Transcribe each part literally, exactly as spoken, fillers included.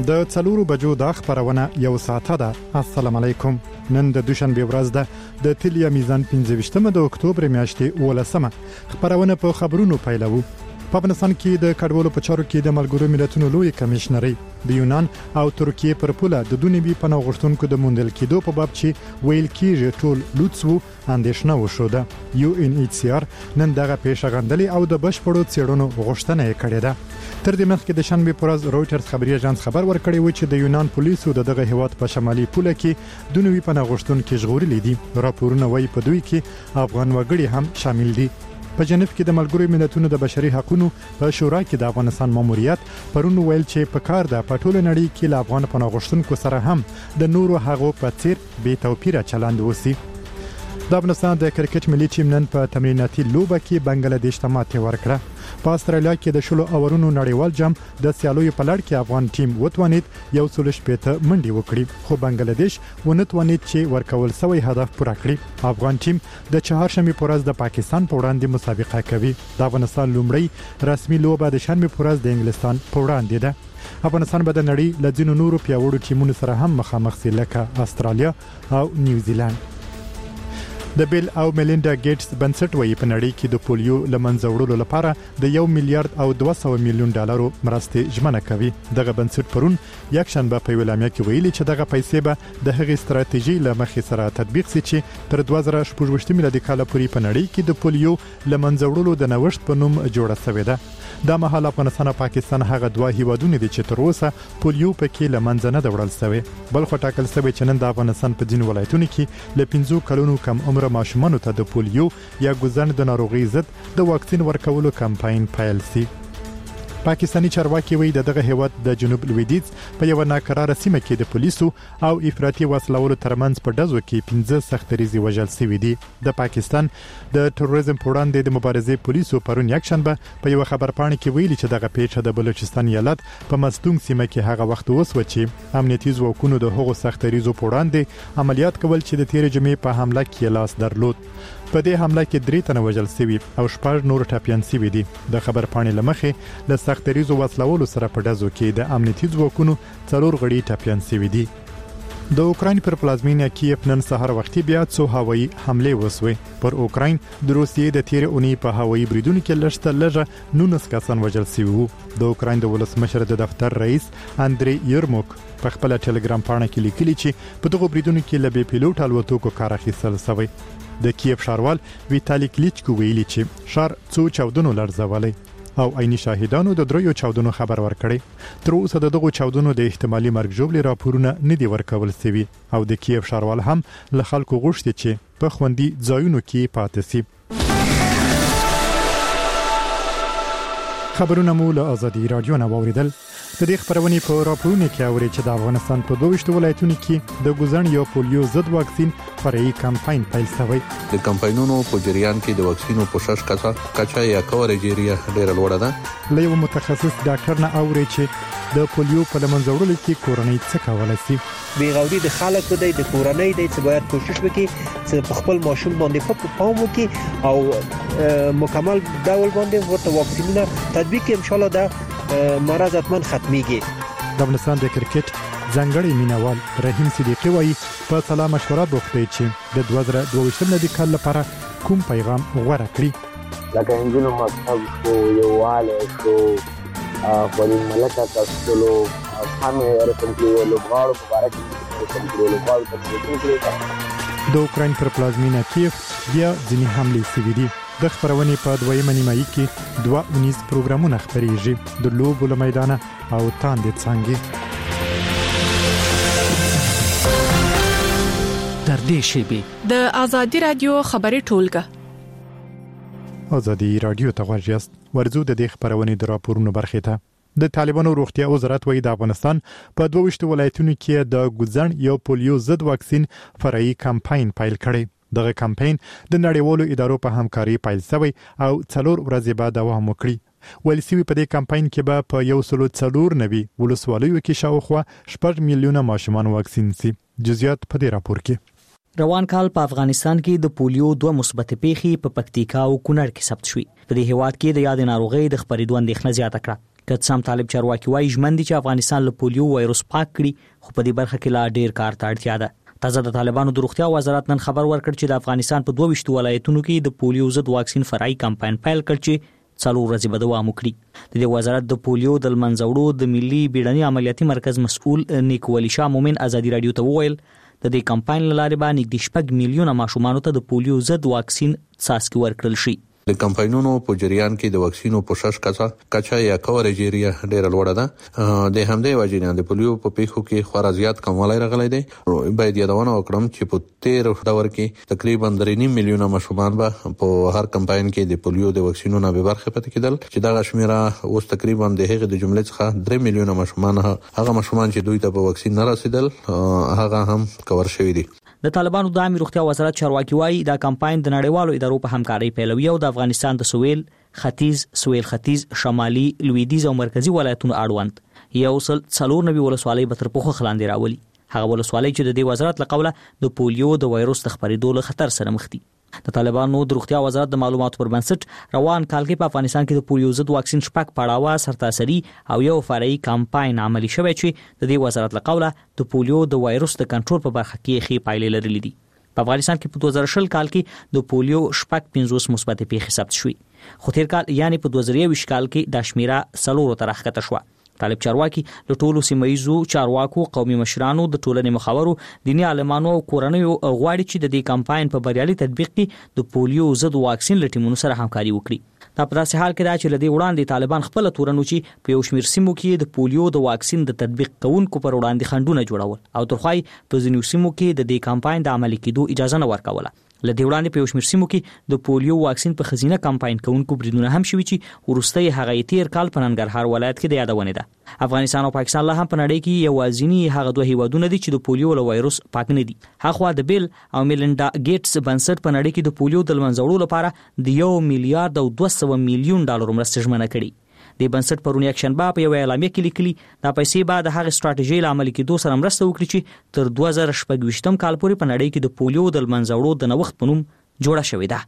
د څلورو بجو د خبرونه یو ساعته ده. السلام علیکم. نن د دوشنبه ورځ ده د تلیا میزان پنځه ویشتمه د اکتوبر میاشتې ولسمه. خبرونه په خبرونو پیلوو. په افغانستان کې د کډوالو په چارو کې د ملګرو ملتونو لوی کمشنري د یونان او ترکیه پر پوله د دونیبي پناه غوښتونکو د موندل کېدو په باب چې ویل کېږي ټول لوڅو اندېښنه وشوده. یو ان ایچ سی آر نن دغه پیښه او د بشپړو څېړنو غوښتنه یې کړې ده. تر دې مخکې د شنبه پر ورځ رويټرز خبري اژانس خبر ورکړی و چې د یونان پولیسو د دغه هیواد په شمالي پوله کې دونیوي پناه غوښتونکو ژغورلي دي. راپورونه وايي په دوی کې افغان وګړي هم شامل دي. په جنیف کې د ملګرو ملتونو د بشري حقوقو په شورا کې د افغانستان ماموریت پرون ویل چې په کار د پټول نړۍ کې له افغان پناه غوښتونکو سره هم د نورو هغو په څیر بې توپیره چلند وسی. د افغانستان د کرکټ ملي ټیم نن په تمریناتي لوبه کې بنگلاديش ته ماتې ورکړه. په استرالیا کې د شلو اورونو نړیوال جام د سیالوي په لړ کې افغان ټیم وتوانید یو سل شپږ منډي وکړي، خو بنگلاديش ونتوانید چې ورکول سوی هدف پوره کړي. افغان ټیم د چهارشنبه په ورځ د پاکستان په وړاندې مسابقه کوي. د افغانستان لومړی رسمي لوبه د شنبه په ورځ د انګلستان په وړاندې ده. افغانستان به د نړۍ له ځینو نورو پیاوړو ټیمونو سره هم مخامخ شي لکه استرالیا او نیوزیلند. د بیل او میلینډا ګیټس بنسټ وایي په نړۍ کې د پولیو لمنځه وړلو لپاره د یو میلیارډ او دوه سوه میلیون ډالرو مرستې ژمنه کوي. دغه بنسټ پرون یک شنبه په ویلامیا کې ویلي چې دغه پیسې به د هغې ستراتیژي له مخې سره تطبیق شي چې تر دوه زره شپږ میلادي کال پورې په نړۍ کې د پولیو لمنځه وړلو د نوښت په نوم جوړه شوې ده. د مهال افغانستان او پاکستان هغه دوه هیوادونه دي چې تر اوسه پولیو پکې لمنځه نه وړل شوی. بل خو ټاکل شوی چې نن د افغانستان په ځینو ولایتونو کې له پنځو کلونو کم عمر ماشومانو ته د پولیو یا ګوزن د ناروغي ضد د واکسین ورکولو کمپاین پیل شي. پاکستانی چارواکي وایي دغه هیواد د جنوب لویدیځ په یو ناکراره سیمه کې د پولیسو او افراطي وسلوالو ترمنځ په ډزو کې پنځه سختریزي وژل شوي دي. د پاکستان د تروریزم په وړاندې د مبارزې پولیسو پرون یک شنبه په یو خبرپاڼه کې ویلي چې دغه پیښه د بلوچستان ایالت په مستونګ سیمه کې هغه وخت وسو چې امنیتي ځواکونو د هغو سختریزو په وړاندې عملیات کول چې د تیر جمعې په حمله کې لاس درلود. په دې حمله کې درې تنه وژل شوي او شپږ نور ټپيان شوي دي. د خبرپاڼې لمخې له سختریزو وسلوالو سره په ډزو کې د امنیتي ځواکونو څلور غړي ټپيان شوي دي. د اوکراین پر پلازمینه کیف نن سهار وختي بیا څو هوایي حمله وسوي. پر اوکراین د روسیې د تیر اونۍ په هوایي بریدونو کې لږ لږه نونس کسان وژل شوي وو. د اوکراین د ولسمشر د دفتر رئیس اندري یرموک په خپل ټلګرام پاڼه کې لیکلي چې په دغه بریدونو کې له بي پیلوټ الوتکو کار اخیستل شوی. د کیف ښاروال ویتالي کلیچکو ویلي چې شهر څو چاودنو لړزولي او عیني شاهدانو د دریو چاودنو خبر ورکړي. تر اوسه دغه چاودنو د احتمالي مرګ ژوبلې راپورونه نه دي ورکول شوي او د کیف ښاروال هم له خلکو غوښتي چې په خوندي ځایونو کې پاتې شي. خبرونه مو له آزادي رادیو نه واوریدل. د دې خبرونه په راپورونه کې اوري چې د افغانستان په دوه ولایتونو کې د ګوزن یا پولیو ضد واکسین فرعي کمپاین پیل شوی. د کمپاینونو په جریان کې د واکسینو پوښښ کچا کچا یا کورېج ایریا ډېر لوړه ده. له یو متخصص ډاکټر نه اوري چې د پولیو په لمنځه وړلو کې کورنۍ څه کولای شي. بیغوري د خلکو دی د کورنۍ دی چې باید کوشش وکړي چې په خپل ماشوم باندې په پام وکړي او مکمل ډول باندې ورته واکسینونه تطبیق ان شاء الله د مرض اتمن ختميږي. د افغانستان د کرکټ ځنګړی مینوال رحیم صدیقی وایي په سلام مشوره بوخته چې د دوه زره دوه ویشتم د کال لپاره کوم پیغام غوړه کړی. لکه انجینو مکتب شو یواله شو خپل ملکه تاسو همه رسم کې لوبغاړو په اړه کې رسم کې لوبغاړو په اړه کې د اوکراین پر پلازمینه کیف بیا ځینې حملې شوې دي. د خبرونې په دویمه نیمایي کې دوه اونیز پروګرامونه خپرېږي د لوبو له میدانه او تاندې څنګه. تر دې شیبې د آزادي رادیو خبري ټولګه. آزادي رادیو ته ورجاست ورزو د دې خبرونې د راپورونو برخه ته. د طالبانو روغتیا وزارت وایي د افغانستان په دوه ویشت ولایتونو کې د ګوزن یا پولیو ضد واکسین فرعي کمپاین پیل کړی. دغه کمپاین د نړیوالو ادارو په همکاري پیل شوی او څلور ورځې بعد دوام وکړي. ولسوي په دې کمپاین کې به په یو سل څلور نوي ولسوالیو کې شاوخوا شپږ میلیونه ماشومان واکسین شي. جزئیات په دې راپور کې. روان کال په افغانستان کې د پولیو دوه مثبت پیښې په پکتیکا او کونړ کې ثبت شوې. په دې هیواد کې د یاد ناروغۍ د خپرېدو اندېښنه زیاته کړه. کڅام طالب چارواکي وايي ژمن دي چې افغانستان له پولیو وایروس پاک کړي، خو په دې برخه کې لا ډیر کار ته اړتیا ده. تازه د طالبانو د روغتیا وزارت نن خبر ورکړ چې د افغانستان په دوه ویشت ولایتونو کې د پولیو ضد واکسین فرعي کمپاین پیل کړ چې څلور ورځې به دوام وکړي. د دې وزارت د پولیو د منځوړو د ملي بیړني عملیاتي مرکز مسؤل نیکولي شاه مومن ازادي رادیو ته وویل د دې کمپاین لاره به نږدې شپږ میلیونه ماشومانو ته د پولیو ضد واکسین څاڅکي ورکړل شي. د کمپاینونو په جریان کې د واکسینو پوشش کچا کچا یا کورېج ایریا ډېر لوړه ده. د همدې وجې نه د پولیو په پیښو کې خورا زیات کموالی راغلی دی. باید یادونه وکړم چې په تیر دور کې تقریبا درې نیم میلیونه ماشومان به په هر کمپاین کې د پولیو د واکسینونو به برخه پاتې کېدل، چې دا شمیره اوس تقریبا د هغه د جملې څخه درې میلیونه ماشومان هغه ماشومان چې دوی ته په واکسین نه رسیدل هغه هم کور شوی دي. د طالبانو د عامه روغتیا وزارت چارواکي وايي دا کمپاین د نړیوالو ادارو په همکارۍ پیلوي او د افغانستان د سویل، ختیځ، سویل ختیځ، شمالي، لویدیځ او مرکزی ولایتونو اړوند یو سل څلور نوي ولسوالۍ به تر پوښښ لاندې راولي. هغه ولسوالۍ چې د دې وزارت له قوله د پولیو د وایروس د خپرېدو له خطر سره مخ دي. د طالبانو د روغتیا وزارت د معلوماتو پر بنسټ روان کال کې په افغانستان کې د پولیو ضد واکسین شپږ پړاوه سرتاسري او یو فرعي کمپاین عملي شوی چې د دې وزارت له قوله د پولیو د وایروس د کنټرول په برخه کې ښې پایلې لرلې دي. په افغانستان کې په دوه زره شل کال کې د پولیو شپږ پنځوس مثبت پیښې ثبت شوې، خو تیر کال یعنی په دوه زره یوویشت کال کې دا شمیره څلورو ته راښکته شوه. طالب چارواکي له ټولو سیمایي چارواکو، قومي مشرانو، د ټولنې مخاورو، دیني عالمانو او کورنیو غواړي چې د دې کمپاین په بریالي تطبیق کې د پولیو ضد واکسین له ټیمونو سره همکاري وکړي. دا په داسې حال کې ده چې له دې وړاندې طالبان خپل تورنو چې په یو شمېر سیمو کې د پولیو د واکسین د تطبیق کوونکو پر وړاندې خنډونه جوړول او ترخوای په ځینو سیمو کې د دې کمپاین د عملي کېدو اجازه نه ورکوله. له دې وړاندې په یو شمېر سیمو کې د پولیو واکسین په خزینه کمپاین کوونکو بریدونه هم شوي چې وروسته یې هغه تیر کال په ننګرهار ولایت کې د یادونې ده. افغانستان او پاکستان لا هم په نړۍ کې یوازینی هغه دوه هیوادونه دي چې د پولیو له وایروس پاک نه دي. هغه د بیل او میلنډا ګیټس بنسټ په نړۍ کې د پولیو د منځوړو لپاره د یو میلیارډ او دوه سوه میلیون ډالر مرسته ژمنه کړې. د بنسټ پرونی اکشنبا په یو اعلامیه کې لیکلي دا پیسې بعد هغه ستراتیژي لامل کېدو سره مرسته وکړي چې تر دوه زره شپږ ویشتم کال پورې په نړۍ کې د پولیو د منځوړو د نوښت په نوم جوړه شوې ده.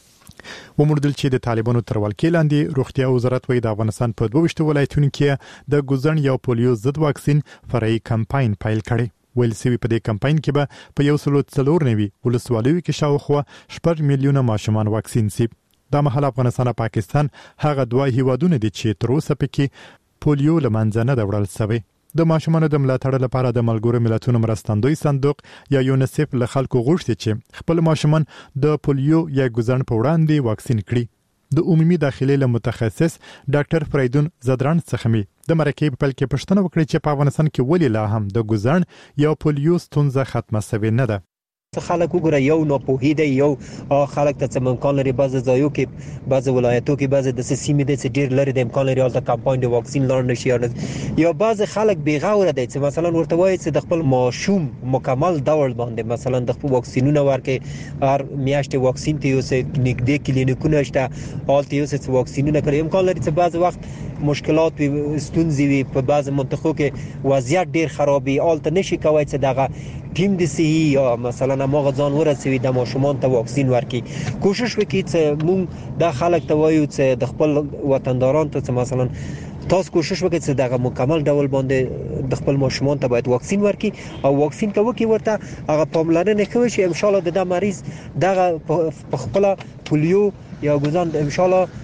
وموندل چې د طالبانو تر ولکې لاندې روغتیا وزارت وایي د افغانستان په دوه ویشت ولایتونو کې د ګوزن یو پولیو ضد واکسین فرعي کمپاین پیل کړي. ویل سوي په دې کمپاین کې به په یو سل څلور نوي ولسوالیو کې شاوخوا شپږ میلیونه ماشومان واکسین شي. دا مهال افغانستان او پاکستان هغه دوه هیوادونه دي چې تر اوسه پکې پولیو له منځه نه ده وړل شوی. د ماشومانو د ملاتړ لپاره د ملګرو ملتونو مرستندوی صندوق یا یونیسف له خلکو غوښتي چې خپل ماشومان د پولیو یا ګوزن په وړاندې واکسین کړي. د عمومي داخلي له متخصص ډاکټر فریدون زدران څخه می د مرکې په پل کې پښتنه وکړي چې په افغانستان کې ولې لا هم د ګوزن یا پولیو ستونزه ختمه شوې نه ده. خلک وګوره یو ناپوهي دی، یو خلک ته څه امکان لري، بعض ځایو کې بعض ولایتو کې بعض د سیمې د ډیر لري د امکان لري حالت کمپاین د واکسین لار نشي، یا بعض خلک بیغوره دي چې مثلا ورته وایي چې د خپل ماشوم مکمل ډول باندې مثلا د خپل واکسینونه ورکې هر میاشت واکسین ته یو څه نږدې کلینیکونه شته حالت یو څه واکسینونه کوي. امکان لري چې بعض وخت مشکلات وي، ستونزې وي، په بعض منطقو کې وضعیت ډیر خرابي حالت نشي کوي چې دغه ټیم د صحي یا مثلا موږ ځان ورسوي د ماشومان ته واکسین ورکړي. کوشش وکړي چې موږ د خلک ته وایو چې د خپل وطنداران ته مثلا تاسو کوشش وکړئ چې دغه مکمل ډول باندې د خپل ماشومان ته باید واکسین ورکړي او واکسین ته وکړي ورته هغه پاملرنه کوي چې ان شاء الله د مریض دغه په خپل پولیو یا ګوزن ان شاء الله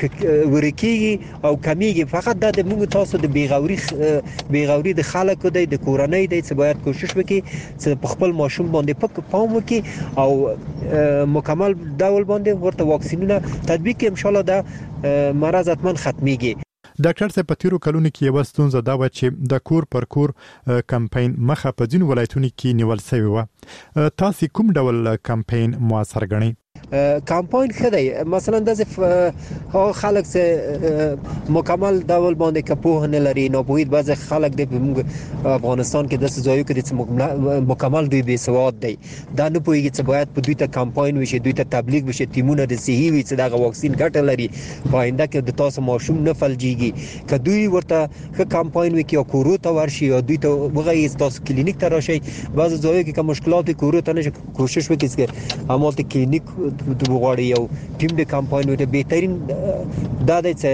ورکیږي او کمیږي. فقط د موږ تاسو د بیغوري بیغوري د خلکو د کورنۍ د څه باید کوشش وکړي چې په خپل ماشوم باندې پک پام وکړي او مکمل ډول باندې ورته واکسینونه تطبیق کړي. ان شاء الله د مرض اتمن ختميږي. ډاکټر صاحب په تیرو کلونو کې یو ستونزه دا و چې د کور پر کور کمپاین مخه په ځینو ولایتونو کې نیول شوی و. تاسو کوم ډول کمپاین موثر ګڼئ؟ کمپاین خدای مثلا د ها خلک چې مکمل ډول باندې کپوه نه لري، ناپوهید بعض خلک د افغانستان کې د ځایو کې د مکمل دوی بې سواد دی، دا نه پوهیږي چې باید په دوی ته کمپاین وشي، دوی ته تبلیغ وشي، ټیمونه د صحي وي چې دغه واکسین ګټه لري په آینده کې د تاسو ماشوم نه فلجیږي. که دوی ورته ښه کمپاین وکړي او کورو ته ورشي او دوی ته وغواړي تاسو کلینیک ته راشي، بعض ځایو کې کوم مشکلات کورو ته نشي، کوشش وکړي چې همالته کلینیک د وغواړي یو ټیم د کمپاین وته بهترین دا دی چې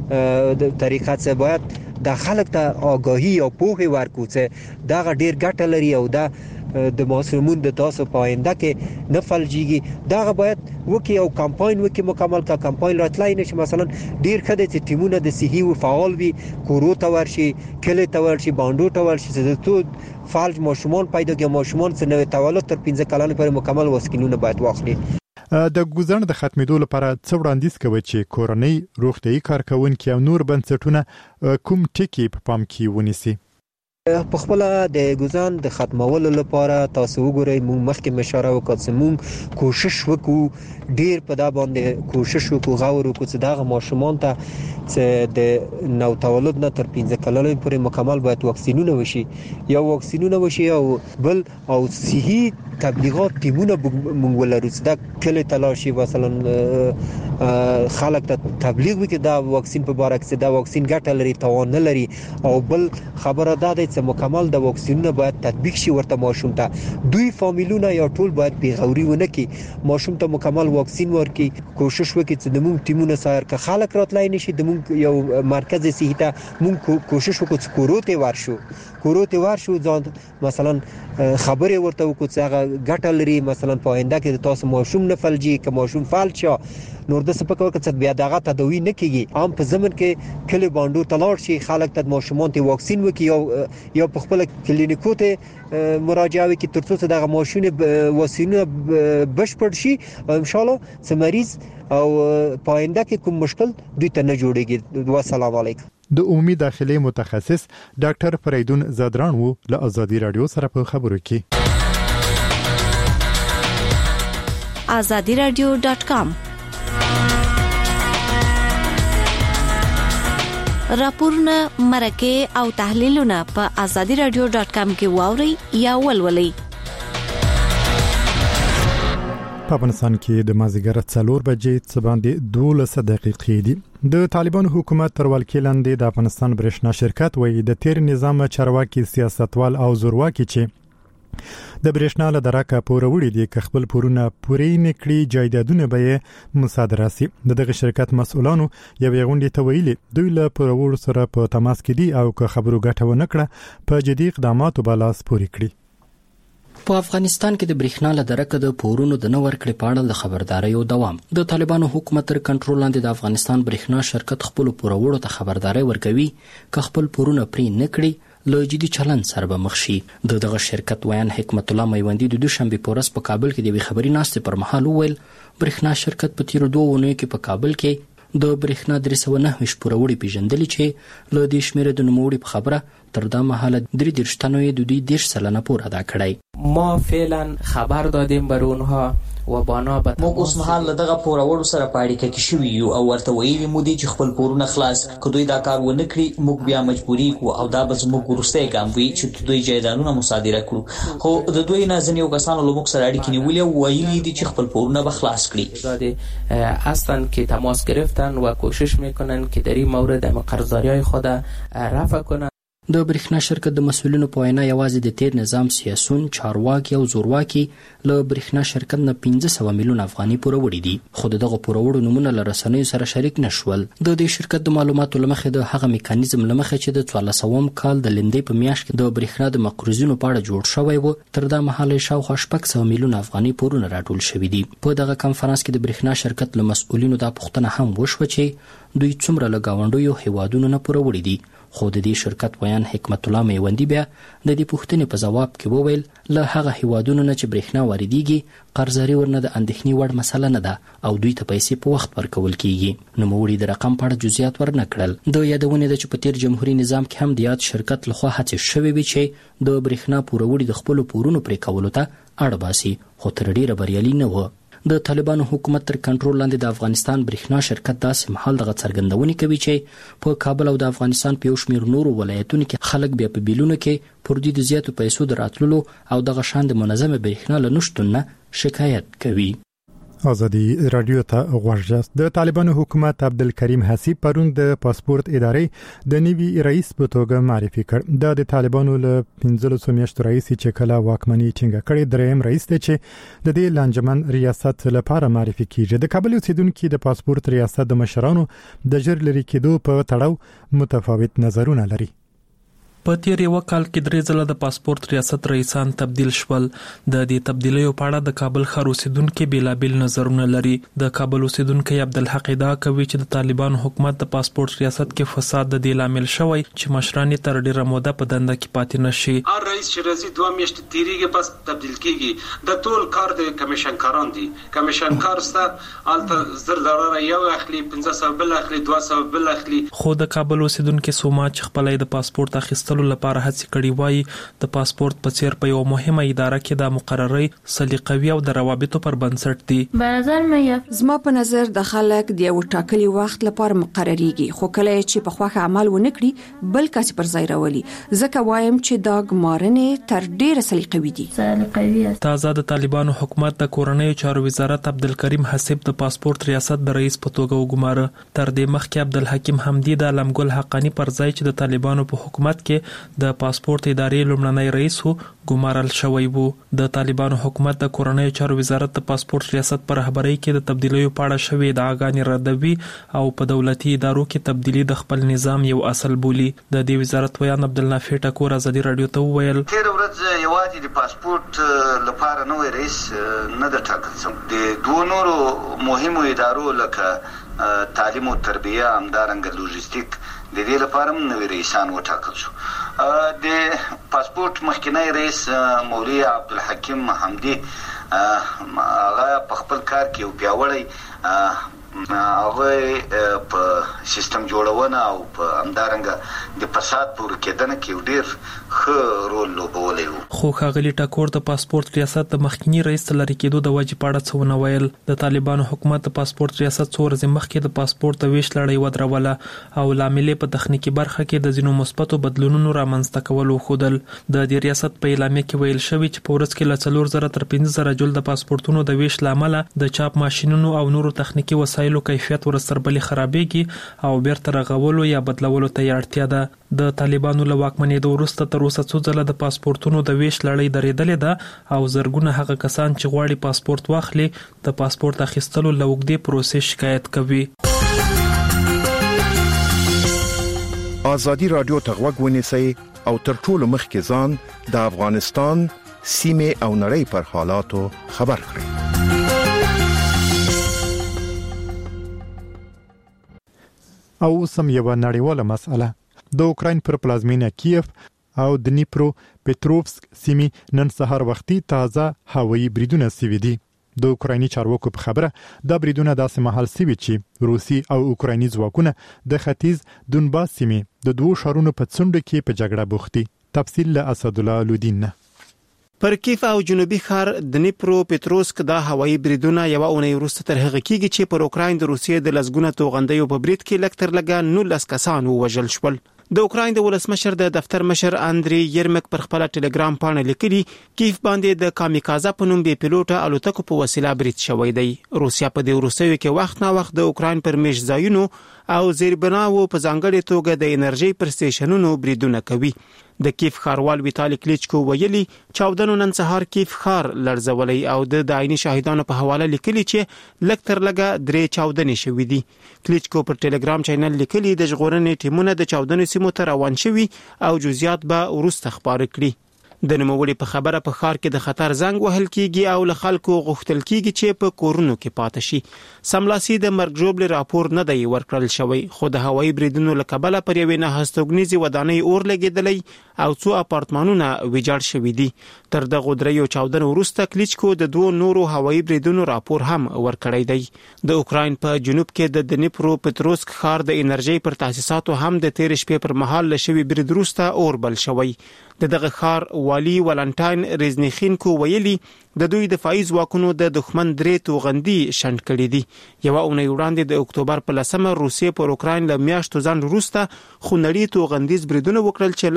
د طریقه څخه باید د خلک ته آگاهی او پوهه ورکړو چې دا ډیر ګټه لري او دا د ماشومون د تاسو پاینده کې نه فلجیږي. دا باید وکي او کمپاین وکي مکمل کا کمپاین راتلای نشي. مثلا ډیر خدای چې ټیمونه د صحي او فعال وي کورو ته ورشي کله ته ورشي باندو ته ورشي چې ته فالج ماشومان پیدا کې ماشومان چې نوې تولد تر پنځه کلونو پورې مکمل وسکینونه باید واخلي. د ګوزن د ختمېدو لپاره څو وړاندیز کوي چې کورنۍ روغتيایي کارکونکو او نور بنسټونه کوم ټکي په پام کې ونیسي. په خپل د ګوزن د ختمولو لپاره تاسو وګورئ موږ مخکې مشوره وکړه چې موږ کوشش وکړو ډیر په دا باندې کوشش وکړو غوړو کو چې دا ماشومان ته چې د نو تولد نه تر پنځه کلونو پورې مکمل باید واکسینونه وشي یا واکسینونه وشي او بل او صحي تبلیغات ټیمونه موږ ولرو چې دا کله تلاشي مثلا خلک ته تبلیغ وکړي دا واکسین په اړه چې دا واکسین ګټه لري توان نه لري او بل خبره ده چې مکمل د واکسینونه باید تطبیق شي ورته ماشوم ته دوی فامیلونه یا ټول باید پیغوري ونه کی ماشوم ته مکمل واکسین ورکي کوشش وکړي چې د موږ ټیمونه سایر که خلک راتلای نشي د موږ یو مرکز صحي ته موږ کوشش وکړو چې کوروته ورشو کوروته ورشو ځان مثلا خبره ورته وکړو چې هغه ګټه لري مثلا په آینده کې تاسو ماشوم نه فلجي که ماشوم فالج نور د سپکو کې بیا دغه تدوی نه کیږي عام په زمن کې کلی باندو تلاړ شي خلک ته ماشومان ته واکسین وکي او یا په خپل کلینیکو ته مراجعه وکي ترڅو چې دغه ماشوم واکسینونه بشپړ شي او ان شاء الله چې مریض او پاینده کې کوم مشکل دوی ته نه جوړيږي. والسلام علیکم. د عمومي داخلي متخصص ډاکټر فریدون زادران وو له آزادی رادیو سره په خبرو کې. azadi radio dot com راپورونه مرکه او تحلیلونه په azadi radio dot com کې واوري یا ولولئ. په افغانستان کې د مازیګر څلور بجې څه باندې دولس دقیقې دي. د طالبان حکومت تر ولکې لاندې د افغانستان برېښنا شرکت وایي د تیر نظام چارواکي سیاستوال او زورواکي چې د برېښنا له درکه پوروړي دي که خپل پورونه پورې نکړي جایدادونه به مصادره سي. دغه شرکت مسؤلانو یو غونډې ته ویلي دوی له پورور سره په تماس کې دي او که خبرو ګټه ونه کړه په جدي اقداماتو بالاس پوري کړي. په افغانستان کې د برېښنا له درکه د پورونو د نو ورکړې په اړه د خبرداري او دوام د طالبانو حکومت تر کنټرول لاندې د افغانستان برېښنا شرکت خپل پورورو ته خبرداري ورکوي که خپل پورونه پرې نکړي له جدي چلند سره به مخ شي. د دغه شرکت ویان حکمت الله میوندی د دوشنبه په ورځ په کابل کې د خبري ناستې پر مهال وویل برېښنا شرکت په تیر دوه ونیو کې په کابل کې د برېښنا درې سوه نهه ویشت پوروړي پیژندلي چې له دې شمیره د نوموړي په خبره تر دا مهاله درې دېرش تنو یې د دوی دېرش سلنه پور ادا کړی. ما فعلا خبر دادیم بر اونها و بانا به موږ اوس مهال دغه پورورو سره په اړیکه کې شوي یو او ورته ویلي مو دي چې خپل پورونه خلاص که دوی دا کار ونه کړي موږ بیا مجبوري کوو او دا به زموږ وروستی ګام وي چې دوی جایدادونه مصادره کړو. خو د دوی نه ځینې یو کسانو له موږ سره اړیکې نیولې او ویلي دي چې خپل پورونه به خلاص کړي. هستند که تماس گرفتن و کوشش میکنن که در این مورد قرضداری‌های خود رفع کنن. د برېښنا شرکت د مسؤلینو په وینا یوازې د تیر نظام سیاسون چارواکي او زورواکي له برېښنا شرکت نه پنځه سوه میلیون افغانۍ پوروړي دي خو دغه پوروړو نمونه له رسنیو سره شریک نشول. د دې شرکت د معلوماتو له مخې د هغه میکانیزم له مخې چې د څوارلسم کال د لندې په میاشت کې د برېښنا د مقرضینو په اړه جوړ شوی و تر دا مهاله شاوخوا شپږ سوه میلیون افغانۍ پورونه راټول شوي دي. په دغه کنفرانس کې د برېښنا شرکت له مسؤلینو دا پوښتنه هم وشوه چې دوی څومره له ګاونډیو هیوادونو نه پوروړي دي. خو د دې شرکت ویان حکمت الله میوندی بیا د دې پوښتنې په ځواب کې وویل له هغه هیوادونو نه چې برېښنا واردېږي قرضداري ورنه د اندېښنې وړ مسله نه ده او دوی ته پیسې په وخت ورکول کیږي. نوموړي د رقم په اړه جزئیات ورنه کړل. د یادونې ده چې په تیر جمهوریت نظام کې هم د یاد شرکت لخوا هڅې شوې وې چې د برېښنا پوروړي د خپلو پورونو پرې کولو ته اړ باسي خو تر ډیره بریالي نه و. د طالبانو حکومت تر کنټرول لاندې د افغانستان برېښنا شرکت داسې مهال دغه څرګندونې کوي چې په کابل او د افغانستان په یو شمېر نورو ولایتونو کې خلک بیا په بیلونو کې پر دوی د زیاتو پیسو د راتللو او دغه شان د منظمه برېښنا له نشتون نه شکایت کوي. ازادي رادیو ته غوښجاست. د طالبانو حکومت عبدالکریم حسیب پرون د پاسپورت ادارې د نوي رئیس په توګه معرفي کړ. دا د طالبانو له پنځلسو میاشتو رئیس چې کله واکمني ټینګه کړې دریم رئیس دی چې د دې لانجمن ریاست لپاره معرفي کیږي. د کابل اوسیدونکو د پاسپورت ریاست د مشرانو د جر لري کېدو په تړاو متفاوت نظرونه لري. په تیر یو کال کې درې ځله د پاسپورت ریاست رئیسان تبدیل شول. د دې تبدیلیو په اړه د کابل ښار اوسیدونکو بیلابل نظرونه لري. د کابل اوسیدونکو عبدالحق دا کوي چې د طالبان حکومت د پاسپورت ریاست کې فساد د دې لامل شوی چې مشران تر ډیره موده په دنده کې پاتې نشي. هر رئیس چې راځي دوه میاشتې تیریږي بس تبدیل کیږي. د ټول کار د کمیشن کاران دي. کمیشن کار سره الته زر ضرر یو اخلي پنځه سوه بل اخلي دوه سوه بل اخلي. خو د کابل اوسیدونکو سوما چې خپلې د پاسپورت اخیستلو لپاره هڅه کړې وای د پاسپورت په څیر په یو مهمه اداره کې د مقرري سلیقوي او د روابطو پر بنسټ دي. په نظر مې زما په نظر د خلک د یو ټاکلي وخت لپاره مقرریږي خو کله چې په خوخه عمل ونه کړي بل کس پر ځای راولي. ځکه وایم چې دا ګمارنې تر ډیره سلیقوي دي. سلیقوي تازه د طالبانو حکومت د کورنۍ چارو وزارت عبدالکریم حسیب د پاسپورت ریاست د رئیس په توګه وګماره. تر دې مخکې عبدالحکیم حمدی د علمګل حقانی پر ځای چې د طالبانو په حکومت کې د پاسپورت ادارې لومړنی رئیس وو ګمارل شوی وو. د طالبانو حکومت د کورنۍ چارو وزارت د پاسپورت ریاست پر رهبرۍ کې د تبدیلیو په اړه شوې ادعاګانې ردوي او په دولتي ادارو کې تبدیلی د خپل نظام یو اصل بولي. د دې وزارت ویان عبدالنافع ټکور ازادي رادیو ته وویل تیر ورځ یوازې د پاسپورت لپاره نوې رئیس نه د ټاکل شو. د دوه نورو مهمو ادارو لکه تعلیم او تربیه همدارنګه لوجستیک د دې لپاره هم نوې رئیسان وټاکل شو. د پاسپورت مخکنی رئیس مولوی عبدالحکیم حمدی هغه په خپل کار کې یو پیاوړی هغه په سیستم جوړونه او په همدارنګه د فساد په ورکېدنه کې ډیر ښه رول لوبولی و. خو ښاغلي ټکور د پاسپورت ریاست د مخکنی رئیس لري کېدو د وجې په اړه څه ونه ویل. د طالبانو حکومت د پاسپورت ریاست څو ورځې مخکې د پاسپورت د ویش لړۍ ودروله او لامل په تخنیکی برخه کې د ځینو مثبتو بدلونونو رامنځته کول وښودل. د دې ریاست په اعلامیه کې ویل شوی چې په ورځ کې له څلور زره تر پنځه زره جلد پاسپورتونو د ویش لامل د چاپ ماشینونو او نورو تخنیکی وسایلو کیفیت ورسربلي خرابېږي او بیرته رغولو یا بدلولو ته اړتیا ده. د طالبانو له واکمنېدو وروسته تر اوسه څو ځله د پاسپورتونو د ویش لړۍ درېدلې ده او زرګونه هغه کسان چې غواړي پاسپورت واخلي د پاسپورت اخیستلو له اوږدې پروسې شکایت کوي. ازادي رادیو ته غوږ ونیسئ او تر ټولو مخکې ځان د افغانستان سیمې او نړۍ پر حالاتو خبر کړئ. او سم یو نړیواله مسأله د اوکراین پر پلازمینه کیف او د نیپرو پټروفسک سیمې نن سهار وختي تازه هوایي بریدونه سوي دي. د اوکرایني چارواکو په خبره دا بریدونه داسې مهال سوي چې روسي او اوکرایني ځواکونه د ختیځ دونباس سیمې د دوو ښارونو په څنډو کې په جګړه بوخت دي. تفصیل له اسدالله لودین. پر کیف او جنوبي ښار د نیپرو پټروسک دا هوایي بریدونه یو اونۍ وروسته تر هغه کېږي چې پر اوکراین د روسیې د لسګونه توغندیو په برید کې لکتر لګا نولس کسان ووژل شول. د اوکراین د ولسمشر د دفتر مشر اندري یرمک پر خپل ټلګرام باندې لیکلي کیف باندې د کامیکازا په نوم بي پیلوټه الوتکو په وسیله برید شوی دی. روسیا په دې وروستیو کې وخت نا وخت د اوکراین پر میش ځایونو او زیربناو په ځانګړي توګه د انرژي پر سټیشنونو بریدونه کوي. د کیف ښاروال ویتالي کلیچکو ویلي چاودنو نن سهار کیف ښار لړزولي او د عیني شاهدانو په حواله لیکلي چې لکتر لګا درې چاودنې شوې دي. کلیچکو پر ټلګرام چینل لیکلي د ژغورنې ټیمونه د چاودنې سیمو ته روان شوي او جزئیات به وروسته خبرې کړي. د نوموړي په خبره په ښار کې د خطر زنګ وهل کیږي او له خلکو غوښتل کیږي چې په کورونو کې پاتې شي. سملاسي د مرګ ژوبل راپور نه دی ورکړل شوی خو د هوایي بریدونو له کبله پر یوې نه هستوګنیزي ودانۍ اور لګیدلی او څو اپارتمانونه ویجاړ شوي دي. تر دغه دریو چاودنو وروسته کلیچکو د دوه نورو هوایي بریدونو راپور هم ورکړی دی. د اوکراین په جنوب کې د دنیپرو پټروسک ښار د انرژي پر تاسیساتو هم د تیر شپې پر مهال لشي برید وروسته اور بل شوی. د دغه ښار والی ولنټاین ریزنیخینکو ویلي د دوی دفاعي ځواکونو د دښمن درې توغندي شنډ کړي دي. یو اونۍ وړاندې د اکتوبر په لسمه روسیې پر اوکراین له میاشتو ځان وروسته خونړي توغندیز بریدونه وکړل چې لکتر لګا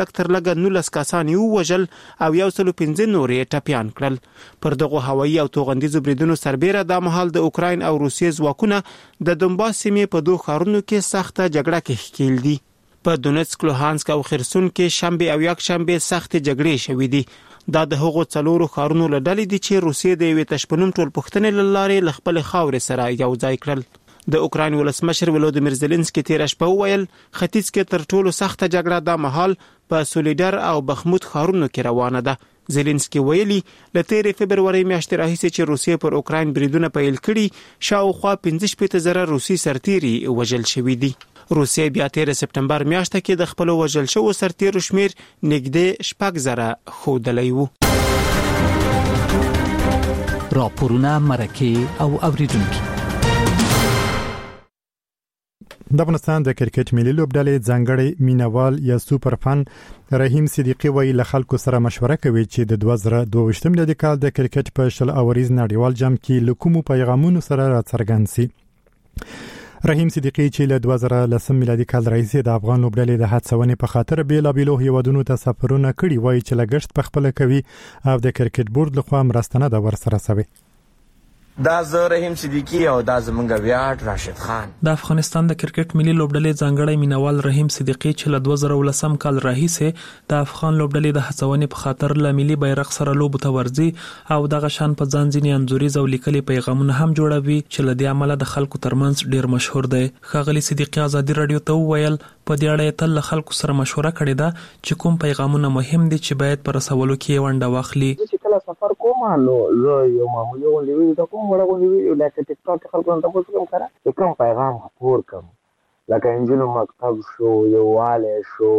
لګ نولس کسان یو وژل او یو سل پنځه نورې ټپيان کړل. پر دغه هوایي او توغندیزو بریدونو سربېره د مهال د اوکراین او روسیې ځواکونه د دونباس سیمې په دوه ښارونو کې سخته جګړه کې ښکیل دي. په دونیتسک، لوهانسک او خرسون کې شنبه او یک شنبه سخت جګړې شوې دي. دا د هغو څلورو ښارونو له ډلې دي چې روسیې د یوې تشپنوم ټولپوښتنې له لارې له خپلې خاورې سره یو ځای کړل. د اوکراین ولسمشر ولودیمیر زيلنسکي تیر شپه وویل ختیځ کې تر ټولو سخته جګړه د مهال په سولیډر او بخمود ښارونو کې روانه ده. زيلنسکي ویلي له تیر فبرवरी میاشتې راهیسې چې روسیې پر اوکراین بریدونه پیل کړي شاوخوا پنځه شپږ زره روسي سرتیري وژل شوي دي. روسیې بیا تیر سپټمبر میاشته کې د خپل وژل شوو سرتیرو شمیر نږدې شپږ زره ښودلی و. راپورونه مرکه او اوریدونکي. د افغانستان د کرکټ ملي لوبډلې ځانګړی مینوال یا سوپر فن رحیم صدیقی وی له خلکو سره مشوره کوي چې د دوه زره دوه ویشتم میلادي کال د کرکټ په شل اوریز نړیوال جام کې لکومو پیغامونو سره راڅرګند شي. رحیم صدیقی چې له دوه زره لسم میلادي کال راهیسې د افغان لوبډلې د هڅونې په خاطر بیلابیلو هیوادونو ته سفرونه کړي وایي چې لګښت په خپل کوي او د کرکټ بورډ لخوا مرسته نه ده ورسره شوی. دا زه رحیم صدیقی او دا زمونږ ویاړ راشد خان. د افغانستان د کرکټ ملي لوبډلې ځانګړی مینوال رحیم صدیقی چې له دوه زره ولسم کال راهیسې د افغان لوبډلې د هڅونې په خاطر له ملي بیرغ سره لوبو ته ورځي او دغه شان په ځان ځینې انځوریز او لیکلي پیغامونه هم جوړوي چې له دې عمله د خلکو ترمنځ ډیر مشهور دی. ښاغلي صدیقی ازادي رادیو ته وویل په دې اړه تل له خلکو سره مشوره کړې ده چې کوم پیغامونه مهم دي چې باید پر رسولو کې ونډه واخلي. کله سفر کوم نو زه یو معمولی ولې د کوم وړه ولې لکه ټیک ټاک خلکو ته تاسو کوم کړه چې کوم پیغام خپور کوم لکه انجینو مکتب شو یواله شو